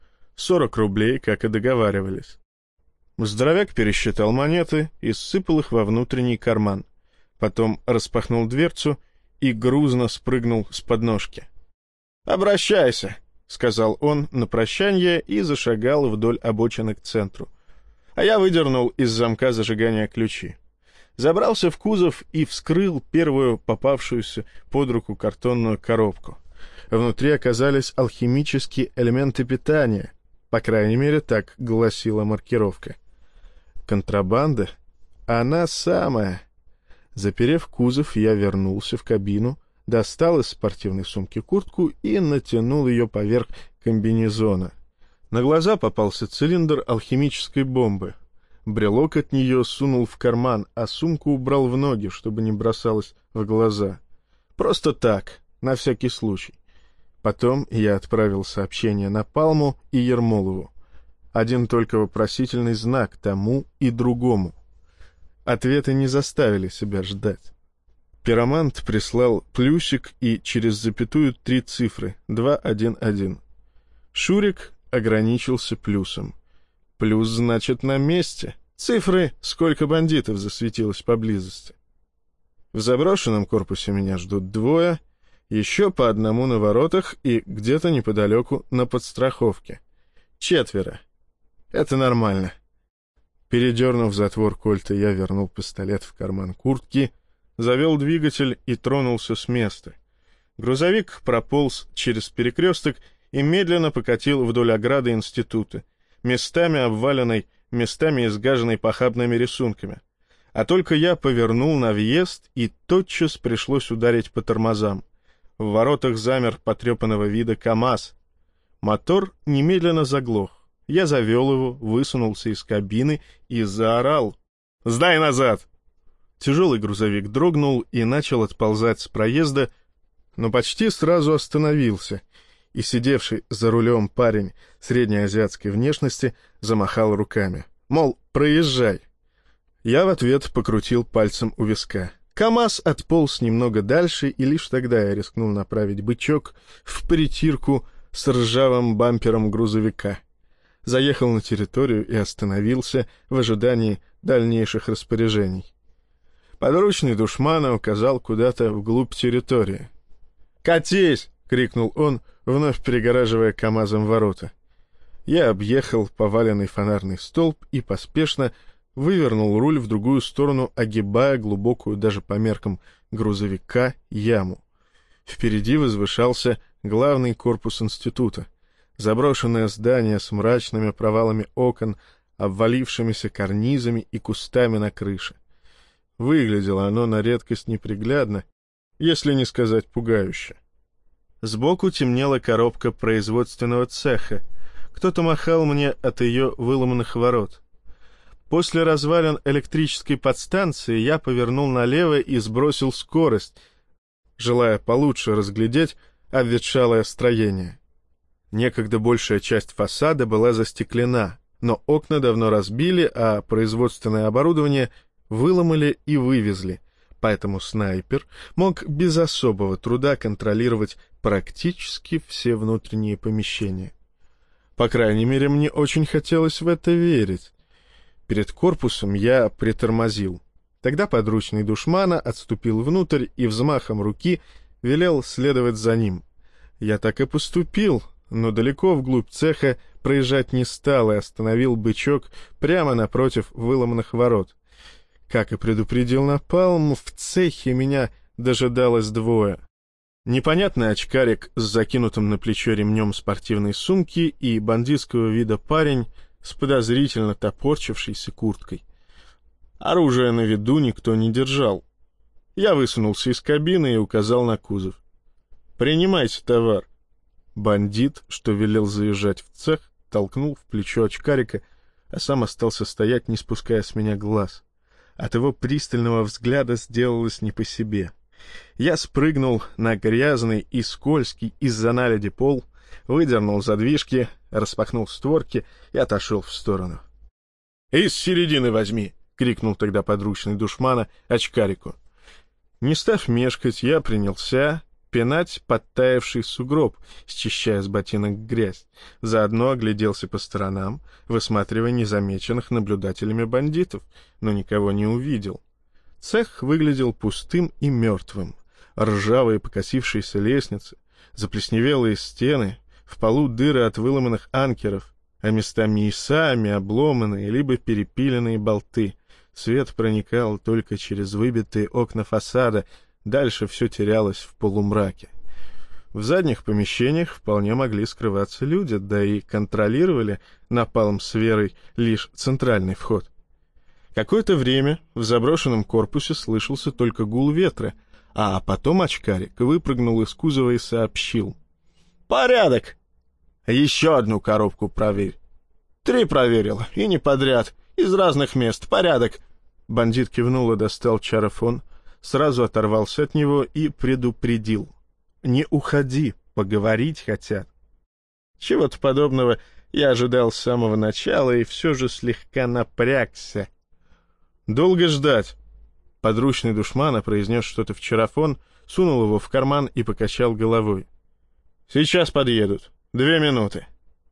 40 рублей, как и договаривались. Здоровяк пересчитал монеты и сыпал их во внутренний карман. Потом распахнул дверцу и грузно спрыгнул с подножки. «Обращайся», — сказал он на прощанье и зашагал вдоль обочины к центру. А я выдернул из замка зажигания ключи. Забрался в кузов и вскрыл первую попавшуюся под руку картонную коробку. Внутри оказались алхимические элементы питания. По крайней мере, так гласила маркировка. Контрабанда? Она самая. Заперев кузов, я вернулся в кабину, достал из спортивной сумки куртку и натянул ее поверх комбинезона. На глаза попался цилиндр алхимической бомбы. Брелок от нее сунул в карман, а сумку убрал в ноги, чтобы не бросалось в глаза. Просто так, на всякий случай. Потом я отправил сообщение на Палму и Ермолову. Один только вопросительный знак тому и другому. Ответы не заставили себя ждать. Пиромант прислал плюсик и через запятую 3 цифры, 211. Шурик ограничился плюсом. Плюс значит на месте. Цифры, сколько бандитов засветилось поблизости. В заброшенном корпусе меня ждут 2, еще по 1 на воротах и где-то неподалеку на подстраховке. 4. Это нормально. Передернув затвор кольта, я вернул пистолет в карман куртки, завел двигатель и тронулся с места. Грузовик прополз через перекресток и медленно покатил вдоль ограды института, местами обваленной, местами изгаженной похабными рисунками. А только я повернул на въезд, и тотчас пришлось ударить по тормозам. В воротах замер потрепанного вида КамАЗ. Мотор немедленно заглох. Я завел его, высунулся из кабины и заорал: «Сдай назад!» Тяжелый грузовик дрогнул и начал отползать с проезда, но почти сразу остановился, и сидевший за рулем парень среднеазиатской внешности замахал руками, мол, проезжай. Я в ответ покрутил пальцем у виска. КамАЗ отполз немного дальше, и лишь тогда я рискнул направить бычок в притирку с ржавым бампером грузовика. Заехал на территорию и остановился в ожидании дальнейших распоряжений. Подручный душмана указал куда-то вглубь территории. «Катись!» — крикнул он, вновь перегораживая КамАЗом ворота. Я объехал поваленный фонарный столб и поспешно вывернул руль в другую сторону, огибая глубокую даже по меркам грузовика яму. Впереди возвышался главный корпус института. Заброшенное здание с мрачными провалами окон, обвалившимися карнизами и кустами на крыше. Выглядело оно на редкость неприглядно, если не сказать пугающе. Сбоку темнела коробка производственного цеха. Кто-то махал мне от ее выломанных ворот. После развалин электрической подстанции я повернул налево и сбросил скорость, желая получше разглядеть обветшалое строение. Некогда большая часть фасада была застеклена, но окна давно разбили, а производственное оборудование выломали и вывезли, поэтому снайпер мог без особого труда контролировать практически все внутренние помещения. По крайней мере, мне очень хотелось в это верить. Перед корпусом я притормозил. Тогда подручный душмана отступил внутрь и взмахом руки велел следовать за ним. Я так и поступил, но далеко вглубь цеха проезжать не стал и остановил бычок прямо напротив выломанных ворот. Как и предупредил напалм, в цехе меня дожидалось двое. Непонятный очкарик с закинутым на плечо ремнем спортивной сумки и бандитского вида парень с подозрительно топорчившейся курткой. Оружие на виду никто не держал. Я высунулся из кабины и указал на кузов. «Принимайте товар». Бандит, что велел заезжать в цех, толкнул в плечо очкарика, а сам остался стоять, не спуская с меня глаз. От его пристального взгляда сделалось не по себе. Я спрыгнул на грязный и скользкий из-за наледи пол, выдернул задвижки, распахнул створки и отошел в сторону. «Из середины возьми!» — крикнул тогда подручный душмана очкарику. Не став мешкать, я принялся пинать подтаявший сугроб, счищая с ботинок грязь. Заодно огляделся по сторонам, высматривая незамеченных наблюдателями бандитов, но никого не увидел. Цех выглядел пустым и мертвым. Ржавые покосившиеся лестницы, заплесневелые стены, в полу дыры от выломанных анкеров, а местами и сами обломанные либо перепиленные болты. Свет проникал только через выбитые окна фасада, дальше все терялось в полумраке. В задних помещениях вполне могли скрываться люди, да и контролировали напалм с Верой лишь центральный вход. Какое-то время в заброшенном корпусе слышался только гул ветра, а потом очкарик выпрыгнул из кузова и сообщил: «Порядок! Еще одну коробку проверь». 3 проверил, и не подряд, из разных мест. Порядок. Бандит кивнул и достал чарафон, сразу оторвался от него и предупредил: «Не уходи, поговорить хотят». Чего-то подобного я ожидал с самого начала и все же слегка напрягся. «Долго ждать?» Подручный душмана произнес что-то в чарафон, сунул его в карман и покачал головой. «Сейчас подъедут. 2 минуты».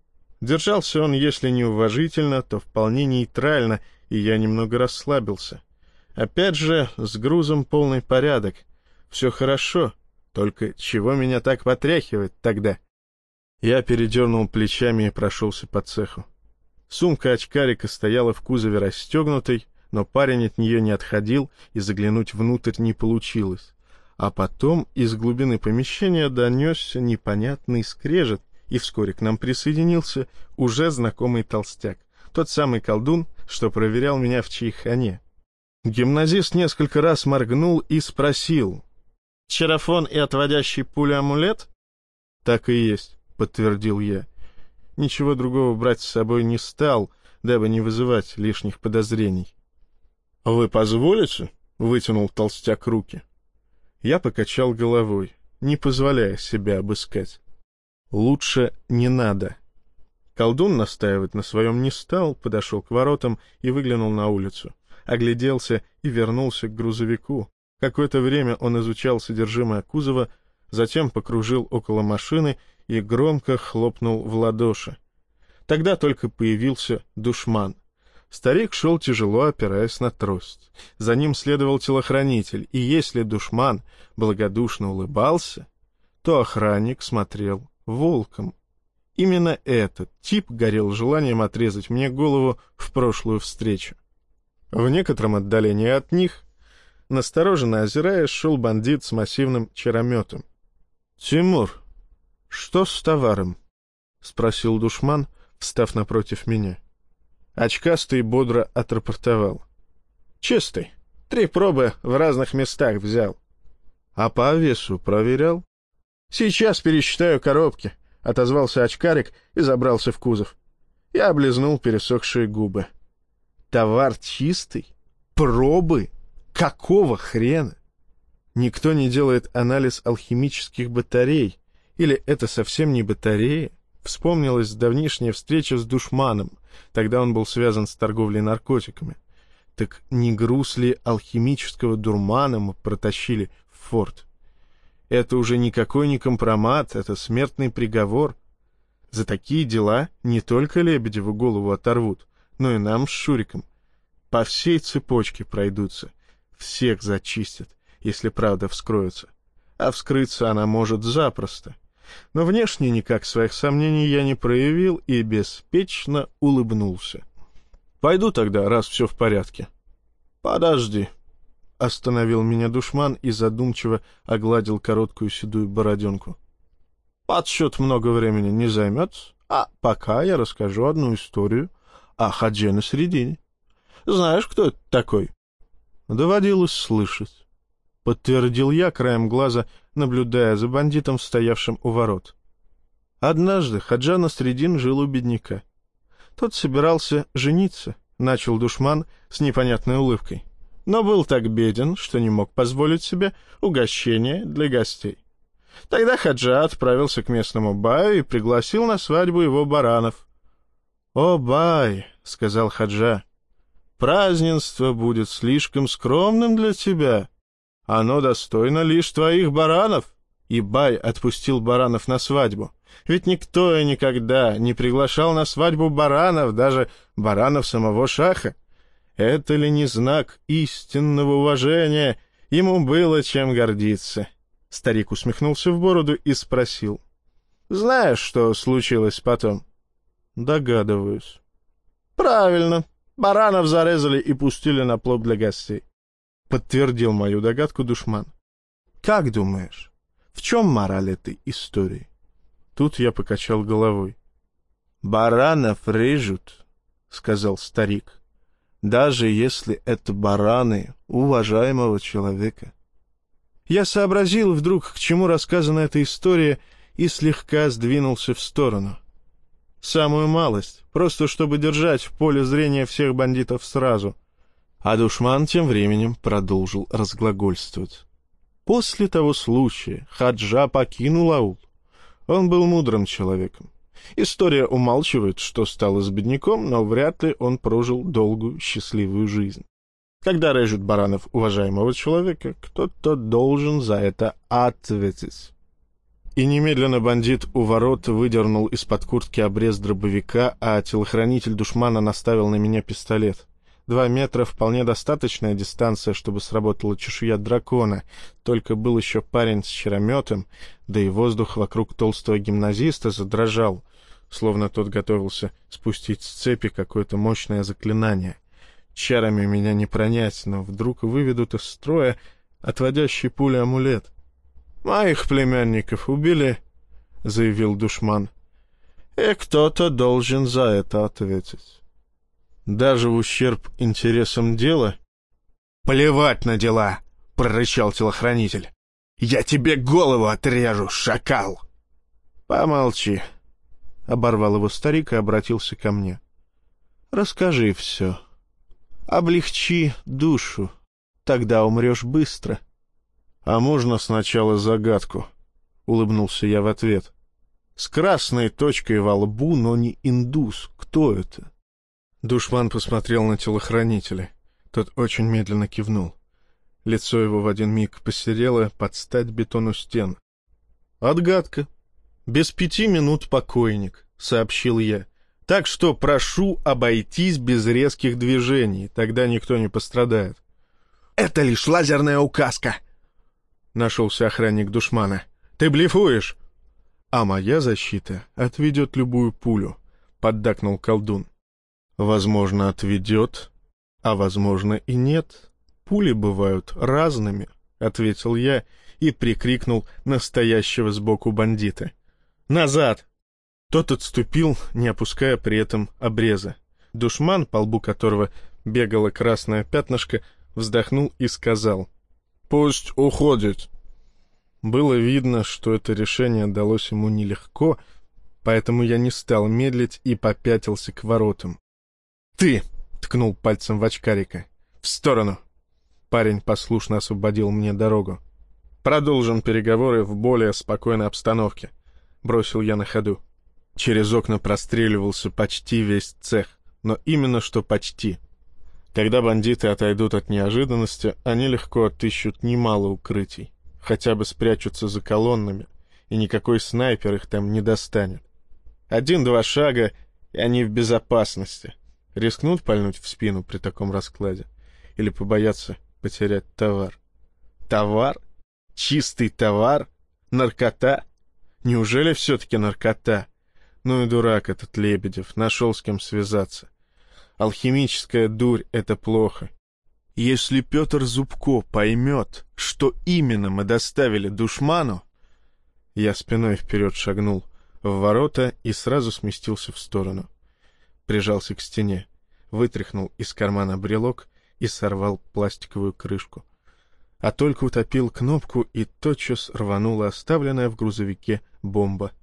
Держался он, если не уважительно, то вполне нейтрально, и я немного расслабился. Опять же, с грузом полный порядок. Все хорошо, только чего меня так потряхивает тогда? Я передернул плечами и прошелся по цеху. Сумка очкарика стояла в кузове расстегнутой, но парень от нее не отходил, и заглянуть внутрь не получилось. А потом из глубины помещения донесся непонятный скрежет, и вскоре к нам присоединился уже знакомый толстяк, тот самый колдун, что проверял меня в чайхане. Гимназист несколько раз моргнул и спросил: «Чарафон и отводящий пулю амулет?» «Так и есть», — подтвердил я. Ничего другого брать с собой не стал, дабы не вызывать лишних подозрений. «Вы позволите?» — вытянул толстяк руки. Я покачал головой, не позволяя себя обыскать. «Лучше не надо». Колдун настаивать на своем не стал, подошел к воротам и выглянул на улицу. Огляделся и вернулся к грузовику. Какое-то время он изучал содержимое кузова, затем покружил около машины и громко хлопнул в ладоши. Тогда только появился душман. Старик шел тяжело, опираясь на трость. За ним следовал телохранитель, и если душман благодушно улыбался, то охранник смотрел волком. Именно этот тип горел желанием отрезать мне голову в прошлую встречу. В некотором отдалении от них, настороженно озираясь, шел бандит с массивным чарометом. — Тимур, что с товаром? — спросил душман, встав напротив меня. Очкастый бодро отрапортовал. — Чистый. 3 пробы в разных местах взял. — А по весу проверял? — Сейчас пересчитаю коробки, — отозвался очкарик и забрался в кузов. Я облизнул пересохшие губы. — Товар чистый? Пробы? Какого хрена? Никто не делает анализ алхимических батарей. Или это совсем не батарея? Вспомнилась давнишняя встреча с душманом. Тогда он был связан с торговлей наркотиками. Так не груз ли алхимического дурмана мы протащили в форт? Это уже никакой не компромат, это смертный приговор. За такие дела не только Лебедеву голову оторвут, но и нам с Шуриком. По всей цепочке пройдутся, всех зачистят, если правда вскроется. А вскрыться она может запросто. Но внешне никак своих сомнений я не проявил и беспечно улыбнулся. «Пойду тогда, раз все в порядке». «Подожди», — остановил меня душман и задумчиво огладил короткую седую бороденку. «Подсчет много времени не займет, а пока я расскажу одну историю о Хадже на Средине. Знаешь, кто это такой?» «Доводилось слышать», — подтвердил я краем глаза, наблюдая за бандитом, стоявшим у ворот. Однажды Хаджа Насредин жил у бедняка. Тот собирался жениться, начал душман с непонятной улыбкой, но был так беден, что не мог позволить себе угощение для гостей. Тогда Хаджа отправился к местному баю и пригласил на свадьбу его баранов. «О, бай», — сказал Хаджа, — «празднество будет слишком скромным для тебя. Оно достойно лишь твоих баранов». И бай отпустил баранов на свадьбу. Ведь никто и никогда не приглашал на свадьбу баранов, даже баранов самого шаха. Это ли не знак истинного уважения? Ему было чем гордиться. Старик усмехнулся в бороду и спросил: «Знаешь, что случилось потом?» «Догадываюсь». «Правильно. Баранов зарезали и пустили на плов для гостей», — подтвердил мою догадку душман. «Как думаешь, в чем мораль этой истории?» Тут я покачал головой. «Баранов режут», — сказал старик, — «даже если это бараны уважаемого человека». Я сообразил вдруг, к чему рассказана эта история, и слегка сдвинулся в сторону. Самую малость, просто чтобы держать в поле зрения всех бандитов сразу. А душман тем временем продолжил разглагольствовать. После того случая Хаджа покинул аул. Он был мудрым человеком. История умалчивает, что стало с бедняком, но вряд ли он прожил долгую, счастливую жизнь. Когда режут баранов уважаемого человека, кто-то должен за это ответить. И немедленно бандит у ворот выдернул из-под куртки обрез дробовика, а телохранитель душмана наставил на меня пистолет. 2 метра — вполне достаточная дистанция, чтобы сработала чешуя дракона, только был еще парень с чарометом, да и воздух вокруг толстого гимназиста задрожал, словно тот готовился спустить с цепи какое-то мощное заклинание. Чарами меня не пронять, но вдруг выведут из строя отводящий пули амулет. «Моих племянников убили», — заявил душман. «И кто-то должен за это ответить. Даже в ущерб интересам дела?» «Плевать на дела!» — прорычал телохранитель. «Я тебе голову отрежу, шакал!» «Помолчи!» — оборвал его старик и обратился ко мне. «Расскажи все. Облегчи душу. Тогда умрешь быстро». «А можно сначала загадку?» — улыбнулся я в ответ. «С красной точкой во лбу, но не индус. Кто это?» Душман посмотрел на телохранителя. Тот очень медленно кивнул. Лицо его в один миг посерело под стать бетону стен. «Отгадка. Без 5 минут покойник», — сообщил я. «Так что прошу обойтись без резких движений, тогда никто не пострадает». «Это лишь лазерная указка», — нашелся охранник душмана. «Ты блефуешь!» «А моя защита отведет любую пулю», — поддакнул колдун. «Возможно, отведет, а возможно и нет. Пули бывают разными», — ответил я и прикрикнул настоящего сбоку бандита. «Назад!» Тот отступил, не опуская при этом обреза. Душман, по лбу которого бегало красное пятнышко, вздохнул и сказал: «Пусть уходит». Было видно, что это решение далось ему нелегко, поэтому я не стал медлить и попятился к воротам. «Ты!» — ткнул пальцем в очкарика. «В сторону!» Парень послушно освободил мне дорогу. «Продолжим переговоры в более спокойной обстановке», — бросил я на ходу. Через окна простреливался почти весь цех, но именно что почти. Когда бандиты отойдут от неожиданности, они легко отыщут немало укрытий, хотя бы спрячутся за колоннами, и никакой снайпер их там не достанет. 1-2 шага, и они в безопасности. Рискнут пальнуть в спину при таком раскладе? Или побоятся потерять товар? Товар? Чистый товар? Наркота? Неужели все-таки наркота? Ну и дурак этот Лебедев, нашел с кем связаться. Алхимическая дурь — это плохо. Если Петр Зубко поймет, что именно мы доставили душману... Я спиной вперед шагнул в ворота и сразу сместился в сторону. Прижался к стене, вытряхнул из кармана брелок и сорвал пластиковую крышку. А только утопил кнопку, и тотчас рванула оставленная в грузовике бомба.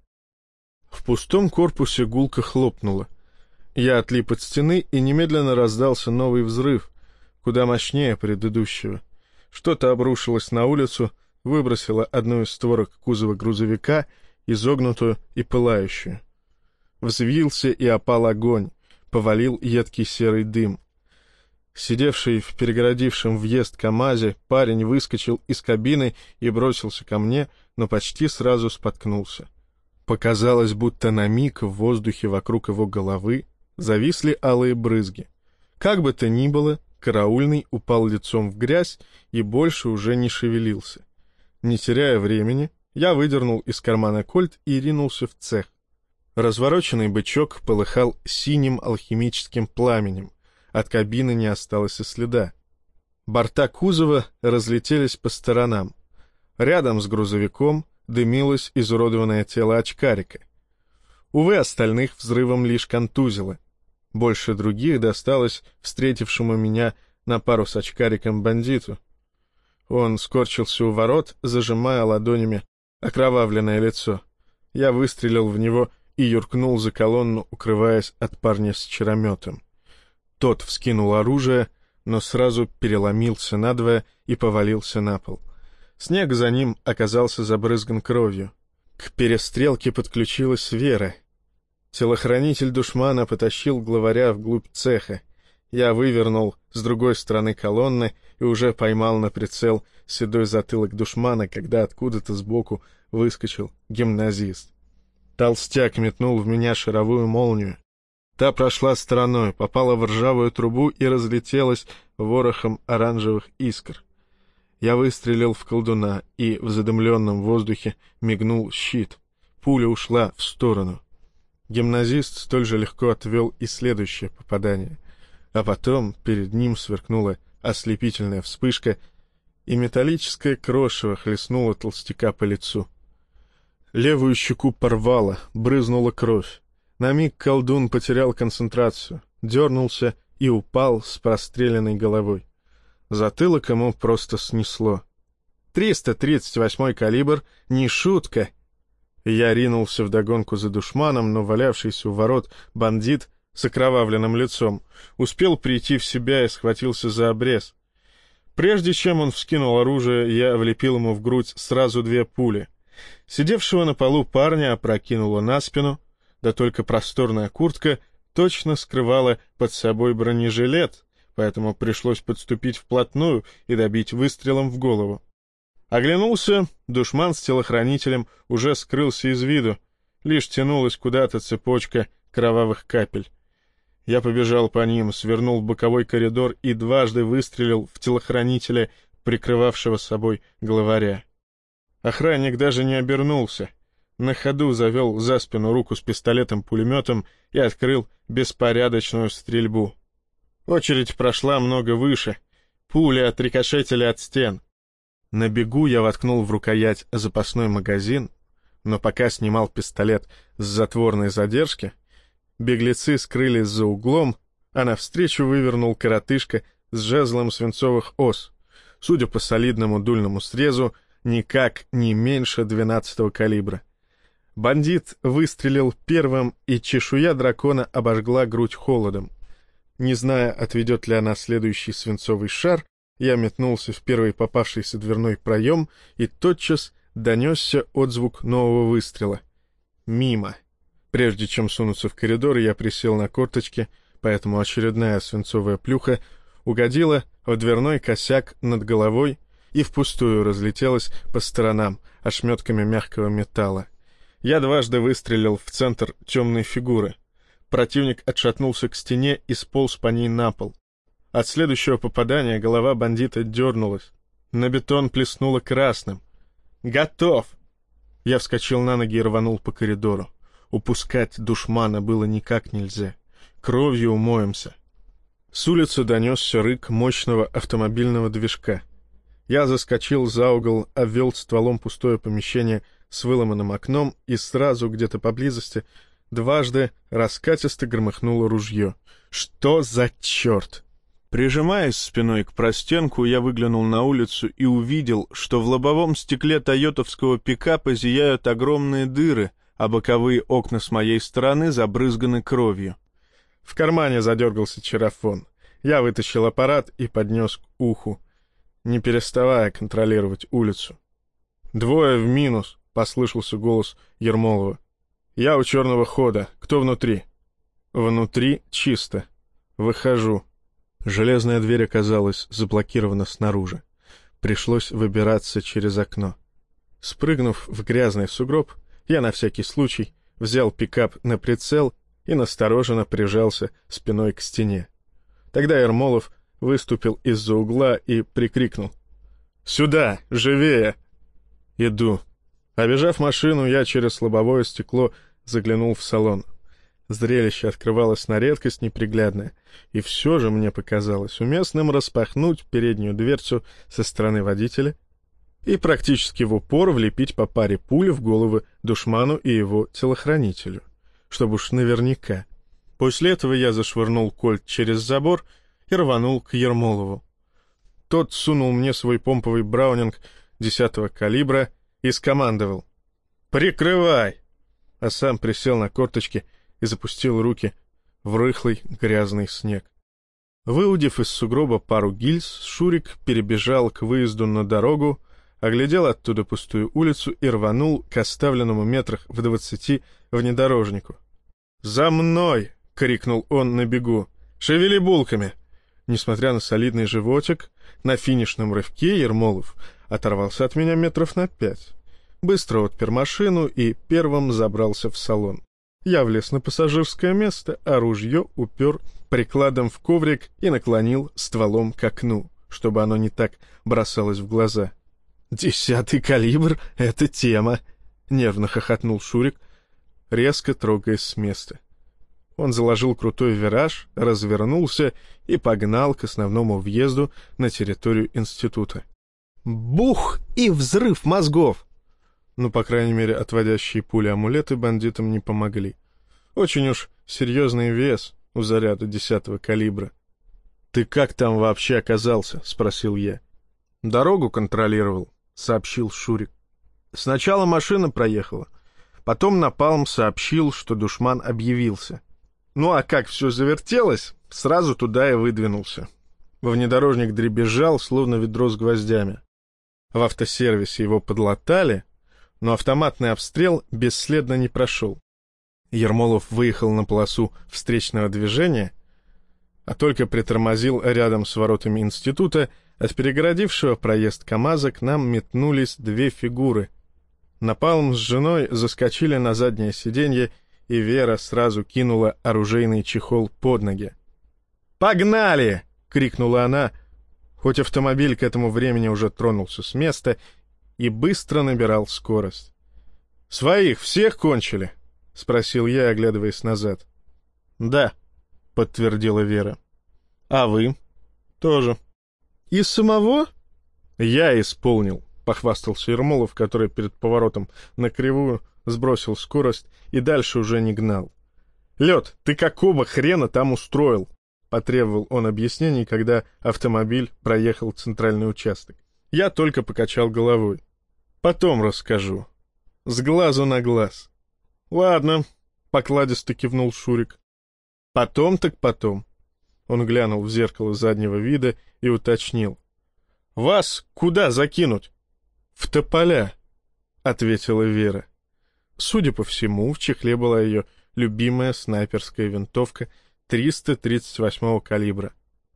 В пустом корпусе гулко хлопнуло. Я отлип от стены, и немедленно раздался новый взрыв, куда мощнее предыдущего. Что-то обрушилось на улицу, выбросило одну из створок кузова грузовика, изогнутую и пылающую. Взвился и опал огонь, повалил едкий серый дым. Сидевший в перегородившем въезд КамАЗе парень выскочил из кабины и бросился ко мне, но почти сразу споткнулся. Показалось, будто на миг в воздухе вокруг его головы зависли алые брызги. Как бы то ни было, караульный упал лицом в грязь и больше уже не шевелился. Не теряя времени, я выдернул из кармана кольт и ринулся в цех. Развороченный бычок полыхал синим алхимическим пламенем. От кабины не осталось и следа. Борта кузова разлетелись по сторонам. Рядом с грузовиком дымилось изуродованное тело очкарика. Увы, остальных взрывом лишь контузило. Больше других досталось встретившему меня на пару с очкариком бандиту. Он скорчился у ворот, зажимая ладонями окровавленное лицо. Я выстрелил в него и юркнул за колонну, укрываясь от парня с чарометом. Тот вскинул оружие, но сразу переломился надвое и повалился на пол. Снег за ним оказался забрызган кровью. К перестрелке подключилась Вера. Телохранитель душмана потащил главаря вглубь цеха. Я вывернул с другой стороны колонны и уже поймал на прицел седой затылок душмана, когда откуда-то сбоку выскочил гимназист. Толстяк метнул в меня шаровую молнию. Та прошла стороной, попала в ржавую трубу и разлетелась ворохом оранжевых искр. Я выстрелил в колдуна, и в задымленном воздухе мигнул щит. Пуля ушла в сторону. Гимназист столь же легко отвел и следующее попадание. А потом перед ним сверкнула ослепительная вспышка, и металлическое крошево хлестнуло толстяка по лицу. Левую щеку порвало, брызнула кровь. На миг колдун потерял концентрацию, дернулся и упал с простреленной головой. Затылок ему просто снесло. 338-й калибр — не шутка. Я ринулся вдогонку за душманом, но валявшийся у ворот бандит с окровавленным лицом успел прийти в себя и схватился за обрез. Прежде чем он вскинул оружие, я влепил ему в грудь сразу 2 пули. Сидевшего на полу парня опрокинуло на спину, да только просторная куртка точно скрывала под собой бронежилет, поэтому пришлось подступить вплотную и добить выстрелом в голову. Оглянулся, душман с телохранителем уже скрылся из виду, лишь тянулась куда-то цепочка кровавых капель. Я побежал по ним, свернул в боковой коридор и дважды выстрелил в телохранителя, прикрывавшего собой главаря. Охранник даже не обернулся. На ходу завел за спину руку с пистолетом-пулеметом и открыл беспорядочную стрельбу. Очередь прошла много выше, пули отрикошетили от стен. На бегу я воткнул в рукоять запасной магазин, но пока снимал пистолет с затворной задержки, беглецы скрылись за углом, а навстречу вывернул коротышка с жезлом свинцовых ос, судя по солидному дульному срезу, никак не меньше 12-го калибра. Бандит выстрелил первым, и чешуя дракона обожгла грудь холодом. Не зная, отведет ли она следующий свинцовый шар, я метнулся в первый попавшийся дверной проем, и тотчас донесся отзвук нового выстрела. Мимо. Прежде чем сунуться в коридор, я присел на корточки, поэтому очередная свинцовая плюха угодила в дверной косяк над головой и впустую разлетелась по сторонам ошметками мягкого металла. Я дважды выстрелил в центр темной фигуры. Противник отшатнулся к стене и сполз по ней на пол. От следующего попадания голова бандита дернулась. На бетон плеснуло красным. «Готов!» Я вскочил на ноги и рванул по коридору. Упускать душмана было никак нельзя. Кровью умоемся. С улицы донесся рык мощного автомобильного движка. Я заскочил за угол, обвел стволом пустое помещение с выломанным окном, и сразу где-то поблизости дважды раскатисто громыхнуло ружье. Что за черт? Прижимаясь спиной к простенку, я выглянул на улицу и увидел, что в лобовом стекле тойотовского пикапа зияют огромные дыры, а боковые окна с моей стороны забрызганы кровью. В кармане задергался чарафон. Я вытащил аппарат и поднес к уху, не переставая контролировать улицу. «2 в минус», — послышался голос Ермолова. «Я у черного хода. Кто внутри?» «Внутри чисто. Выхожу». Железная дверь оказалась заблокирована снаружи. Пришлось выбираться через окно. Спрыгнув в грязный сугроб, я на всякий случай взял пикап на прицел и настороженно прижался спиной к стене. Тогда Ермолов выступил из-за угла и прикрикнул: «Сюда! Живее!» «Иду». Обежав машину, я через лобовое стекло заглянул в салон. Зрелище открывалось на редкость неприглядное, и все же мне показалось уместным распахнуть переднюю дверцу со стороны водителя и практически в упор влепить по паре пуль в головы душману и его телохранителю, чтобы уж наверняка. После этого я зашвырнул кольт через забор и рванул к Ермолову. Тот сунул мне свой помповый браунинг 10-го калибра и скомандовал: «Прикрывай!», а сам присел на корточки и запустил руки в рыхлый грязный снег. Выудив из сугроба пару гильз, Шурик перебежал к выезду на дорогу, оглядел оттуда пустую улицу и рванул к оставленному метрах в 20 внедорожнику. «За мной!» — крикнул он на бегу. «Шевели булками!» Несмотря на солидный животик, на финишном рывке Ермолов оторвался от меня метров на 5. Быстро отпер машину и первым забрался в салон. Я влез на пассажирское место, а ружье упер прикладом в коврик и наклонил стволом к окну, чтобы оно не так бросалось в глаза. 10-й калибр — это тема! — нервно хохотнул Шурик. резко трогаясь с места. Он заложил крутой вираж, развернулся и погнал к основному въезду на территорию института. Бух! И взрыв мозгов! Ну, по крайней мере, отводящие пули-амулеты бандитам не помогли. Очень уж серьезный вес у заряда 10-го калибра. «Ты как там вообще оказался?» — спросил я. «Дорогу контролировал», — сообщил Шурик. «Сначала машина проехала, потом Напалм сообщил, что душман объявился. Ну а как все завертелось, сразу туда и выдвинулся. Внедорожник дребезжал, словно ведро с гвоздями. В автосервисе его подлатали, но автоматный обстрел бесследно не прошел. Ермолов выехал на полосу встречного движения, а только притормозил рядом с воротами института, от перегородившего проезд КамАЗа к нам метнулись две фигуры. Напалм с женой заскочили на заднее сиденье, и Вера сразу кинула оружейный чехол под ноги. «Погнали!» — крикнула она, хоть автомобиль к этому времени уже тронулся с места и быстро набирал скорость. «Своих всех кончили?» — спросил я, оглядываясь назад. «Да», — подтвердила Вера. «А вы?» «Тоже». «И самого?» «Я исполнил», — похвастался Ермолов, который перед поворотом на кривую сбросил скорость и дальше уже не гнал. «Лед, ты какого хрена там устроил?» — потребовал он объяснений, когда автомобиль проехал центральный участок. Я только покачал головой. «Потом расскажу. С глазу на глаз». «Ладно», — покладисто кивнул Шурик. «Потом так потом». Он глянул в зеркало заднего вида и уточнил. «Вас куда закинуть?» «В тополя», — ответила Вера. Судя по всему, в чехле была ее любимая снайперская винтовка 338-го калибра.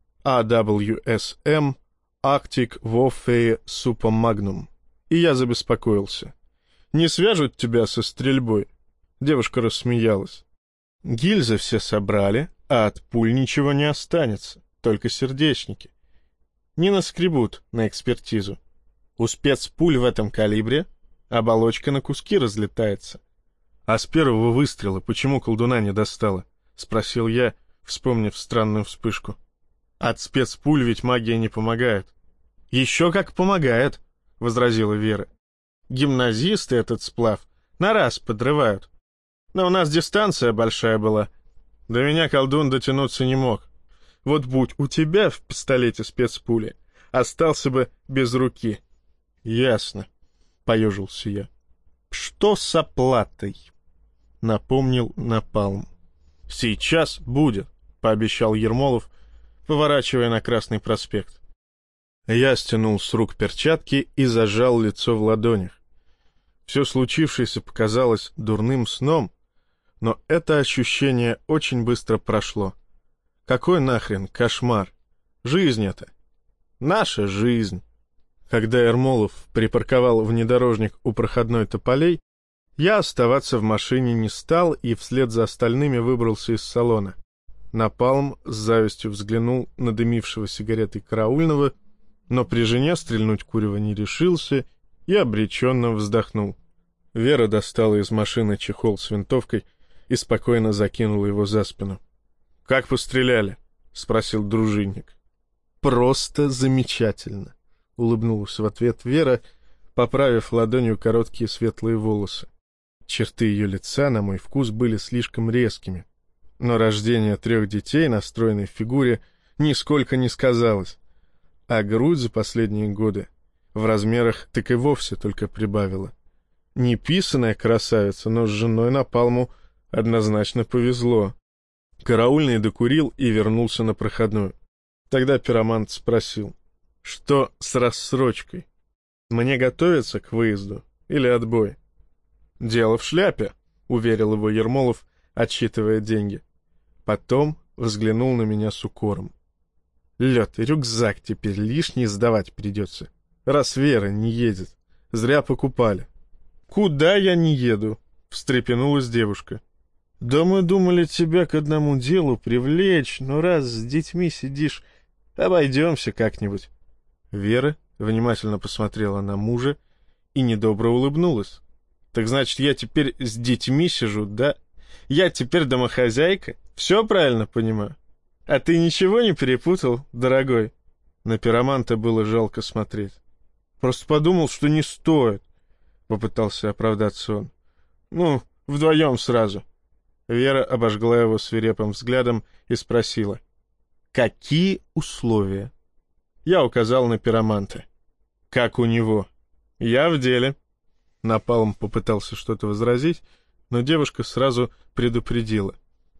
AWSM Arctic Warfare Super Magnum. И я забеспокоился. «Не свяжут тебя со стрельбой?» Девушка рассмеялась. «Гильзы все собрали, а от пуль ничего не останется, только сердечники. Не наскребут на экспертизу. У спецпуль в этом калибре оболочка на куски разлетается». «А с первого выстрела почему колдуна не достала?» — спросил я, вспомнив странную вспышку. «От спецпуль ведь магия не помогает». «Еще как помогает», — возразила Вера. «Гимназисты этот сплав на раз подрывают. Но у нас дистанция большая была. До меня колдун дотянуться не мог. Вот будь у тебя в пистолете спецпули, остался бы без руки». «Ясно», — поежился я. «Что с оплатой?» — напомнил Напалм. «Сейчас будет», — пообещал Ермолов, поворачивая на Красный проспект. Я стянул с рук перчатки и зажал лицо в ладонях. Все случившееся показалось дурным сном, но это ощущение очень быстро прошло. Какой нахрен кошмар? Жизнь это. Наша жизнь. Когда Ермолов припарковал внедорожник у проходной тополей, я оставаться в машине не стал и вслед за остальными выбрался из салона. Напалм с завистью взглянул на дымившего сигаретой караульного, но при жене стрельнуть курева не решился и обреченно вздохнул. Вера достала из машины чехол с винтовкой и спокойно закинула его за спину. «Как постреляли?» — спросил дружинник. «Просто замечательно», — улыбнулась в ответ Вера, поправив ладонью короткие светлые волосы. Черты ее лица, на мой вкус, были слишком резкими, но рождение 3 детей на стройной фигуре нисколько не сказалось, а грудь за последние годы в размерах так и вовсе только прибавила. Неписаная красавица, но с женой Напалму однозначно повезло. Караульный докурил и вернулся на проходную. Тогда пиромант спросил: «Что с рассрочкой? Мне готовиться к выезду или отбой?» «Дело в шляпе», — уверил его Ермолов, отсчитывая деньги. Потом взглянул на меня с укором. «Лед, рюкзак теперь лишний сдавать придется, раз Вера не едет. Зря покупали». «Куда я не еду?» — встрепенулась девушка. «Да мы думали тебя к одному делу привлечь, но раз с детьми сидишь, обойдемся как-нибудь». Вера внимательно посмотрела на мужа и недобро улыбнулась. Так значит, я теперь с детьми сижу, да? Я теперь домохозяйка? Все правильно понимаю? А ты ничего не перепутал, дорогой?» На пироманта было жалко смотреть. «Просто подумал, что не стоит», — попытался оправдаться он. «Ну, вдвоем сразу». Вера обожгла его свирепым взглядом и спросила: «Какие условия?» Я указал на пироманта. «Как у него?» «Я в деле». Напалм попытался что-то возразить, но девушка сразу предупредила: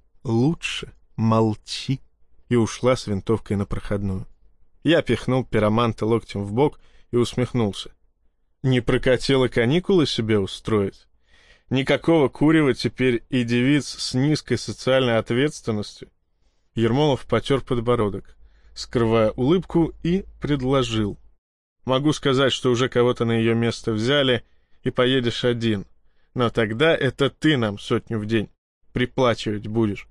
«Лучше молчи», и ушла с винтовкой на проходную. Я пихнул пироманта локтем в бок и усмехнулся. Не прокатило каникулы себе устроить? Никакого курева теперь и девиц с низкой социальной ответственностью. Ермолов потер подбородок, скрывая улыбку, и предложил: «Могу сказать, что уже кого-то на ее место взяли, и поедешь один. Но тогда это ты нам 100 в день приплачивать будешь».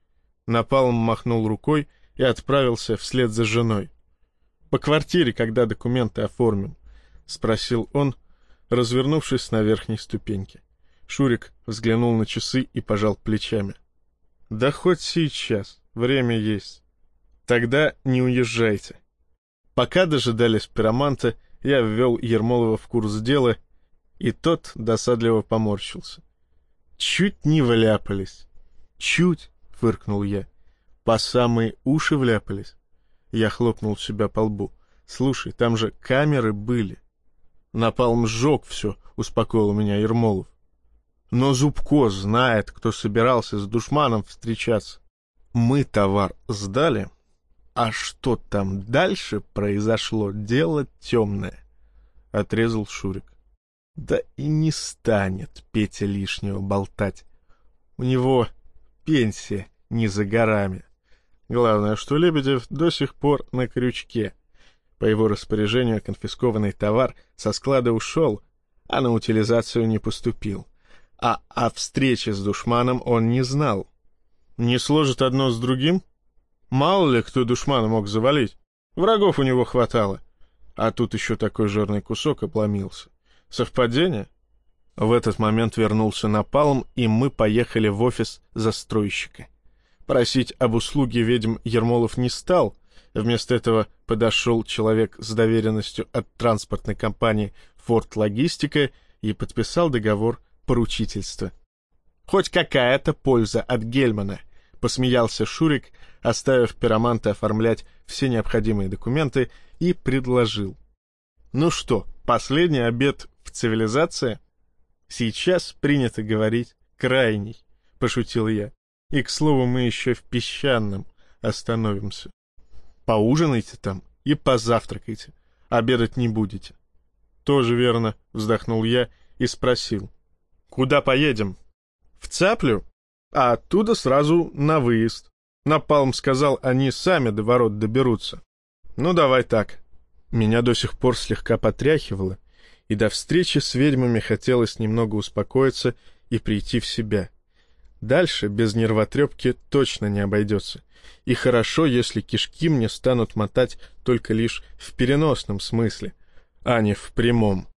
Напалм махнул рукой и отправился вслед за женой. «По квартире, когда документы оформим?» — спросил он, развернувшись на верхней ступеньке. Шурик взглянул на часы и пожал плечами. «Да хоть сейчас, время есть. Тогда не уезжайте». Пока дожидались пироманта, я ввел Ермолова в курс дела, и тот досадливо поморщился. «Чуть не вляпались». «Чуть», — фыркнул я. «По самые уши вляпались». Я хлопнул себя по лбу. «Слушай, там же камеры были». «Напалм сжег все», — успокоил меня Ермолов. «Но Зубко знает, кто собирался с душманом встречаться. Мы товар сдали, а что там дальше произошло, дело темное», — отрезал Шурик. «Да и не станет Петя лишнего болтать. У него пенсия не за горами. Главное, что Лебедев до сих пор на крючке. По его распоряжению конфискованный товар со склада ушел, а на утилизацию не поступил. А о встрече с душманом он не знал. Не сложит одно с другим? Мало ли кто душмана мог завалить. Врагов у него хватало. А тут еще такой жирный кусок обломился. Совпадение?» В этот момент вернулся Напалм, и мы поехали в офис застройщика. Просить об услуге ведьм Ермолов не стал. Вместо этого подошел человек с доверенностью от транспортной компании «Форд Логистика» и подписал договор поручительства. «Хоть какая-то польза от Гельмана», — посмеялся Шурик, оставив пироманта оформлять все необходимые документы, и предложил: «Ну что, последний обед в цивилизации?» «Сейчас принято говорить крайний», — пошутил я. «И, к слову, мы еще в Песчаном остановимся. Поужинайте там и позавтракайте. Обедать не будете». «Тоже верно», — вздохнул я и спросил: «Куда поедем?» «В Цаплю, а оттуда сразу на выезд. Напалм сказал, они сами до ворот доберутся». «Ну, давай так». Меня до сих пор слегка потряхивало, и до встречи с ведьмами хотелось немного успокоиться и прийти в себя. Дальше без нервотрепки точно не обойдется. И хорошо, если кишки мне станут мотать только лишь в переносном смысле, а не в прямом.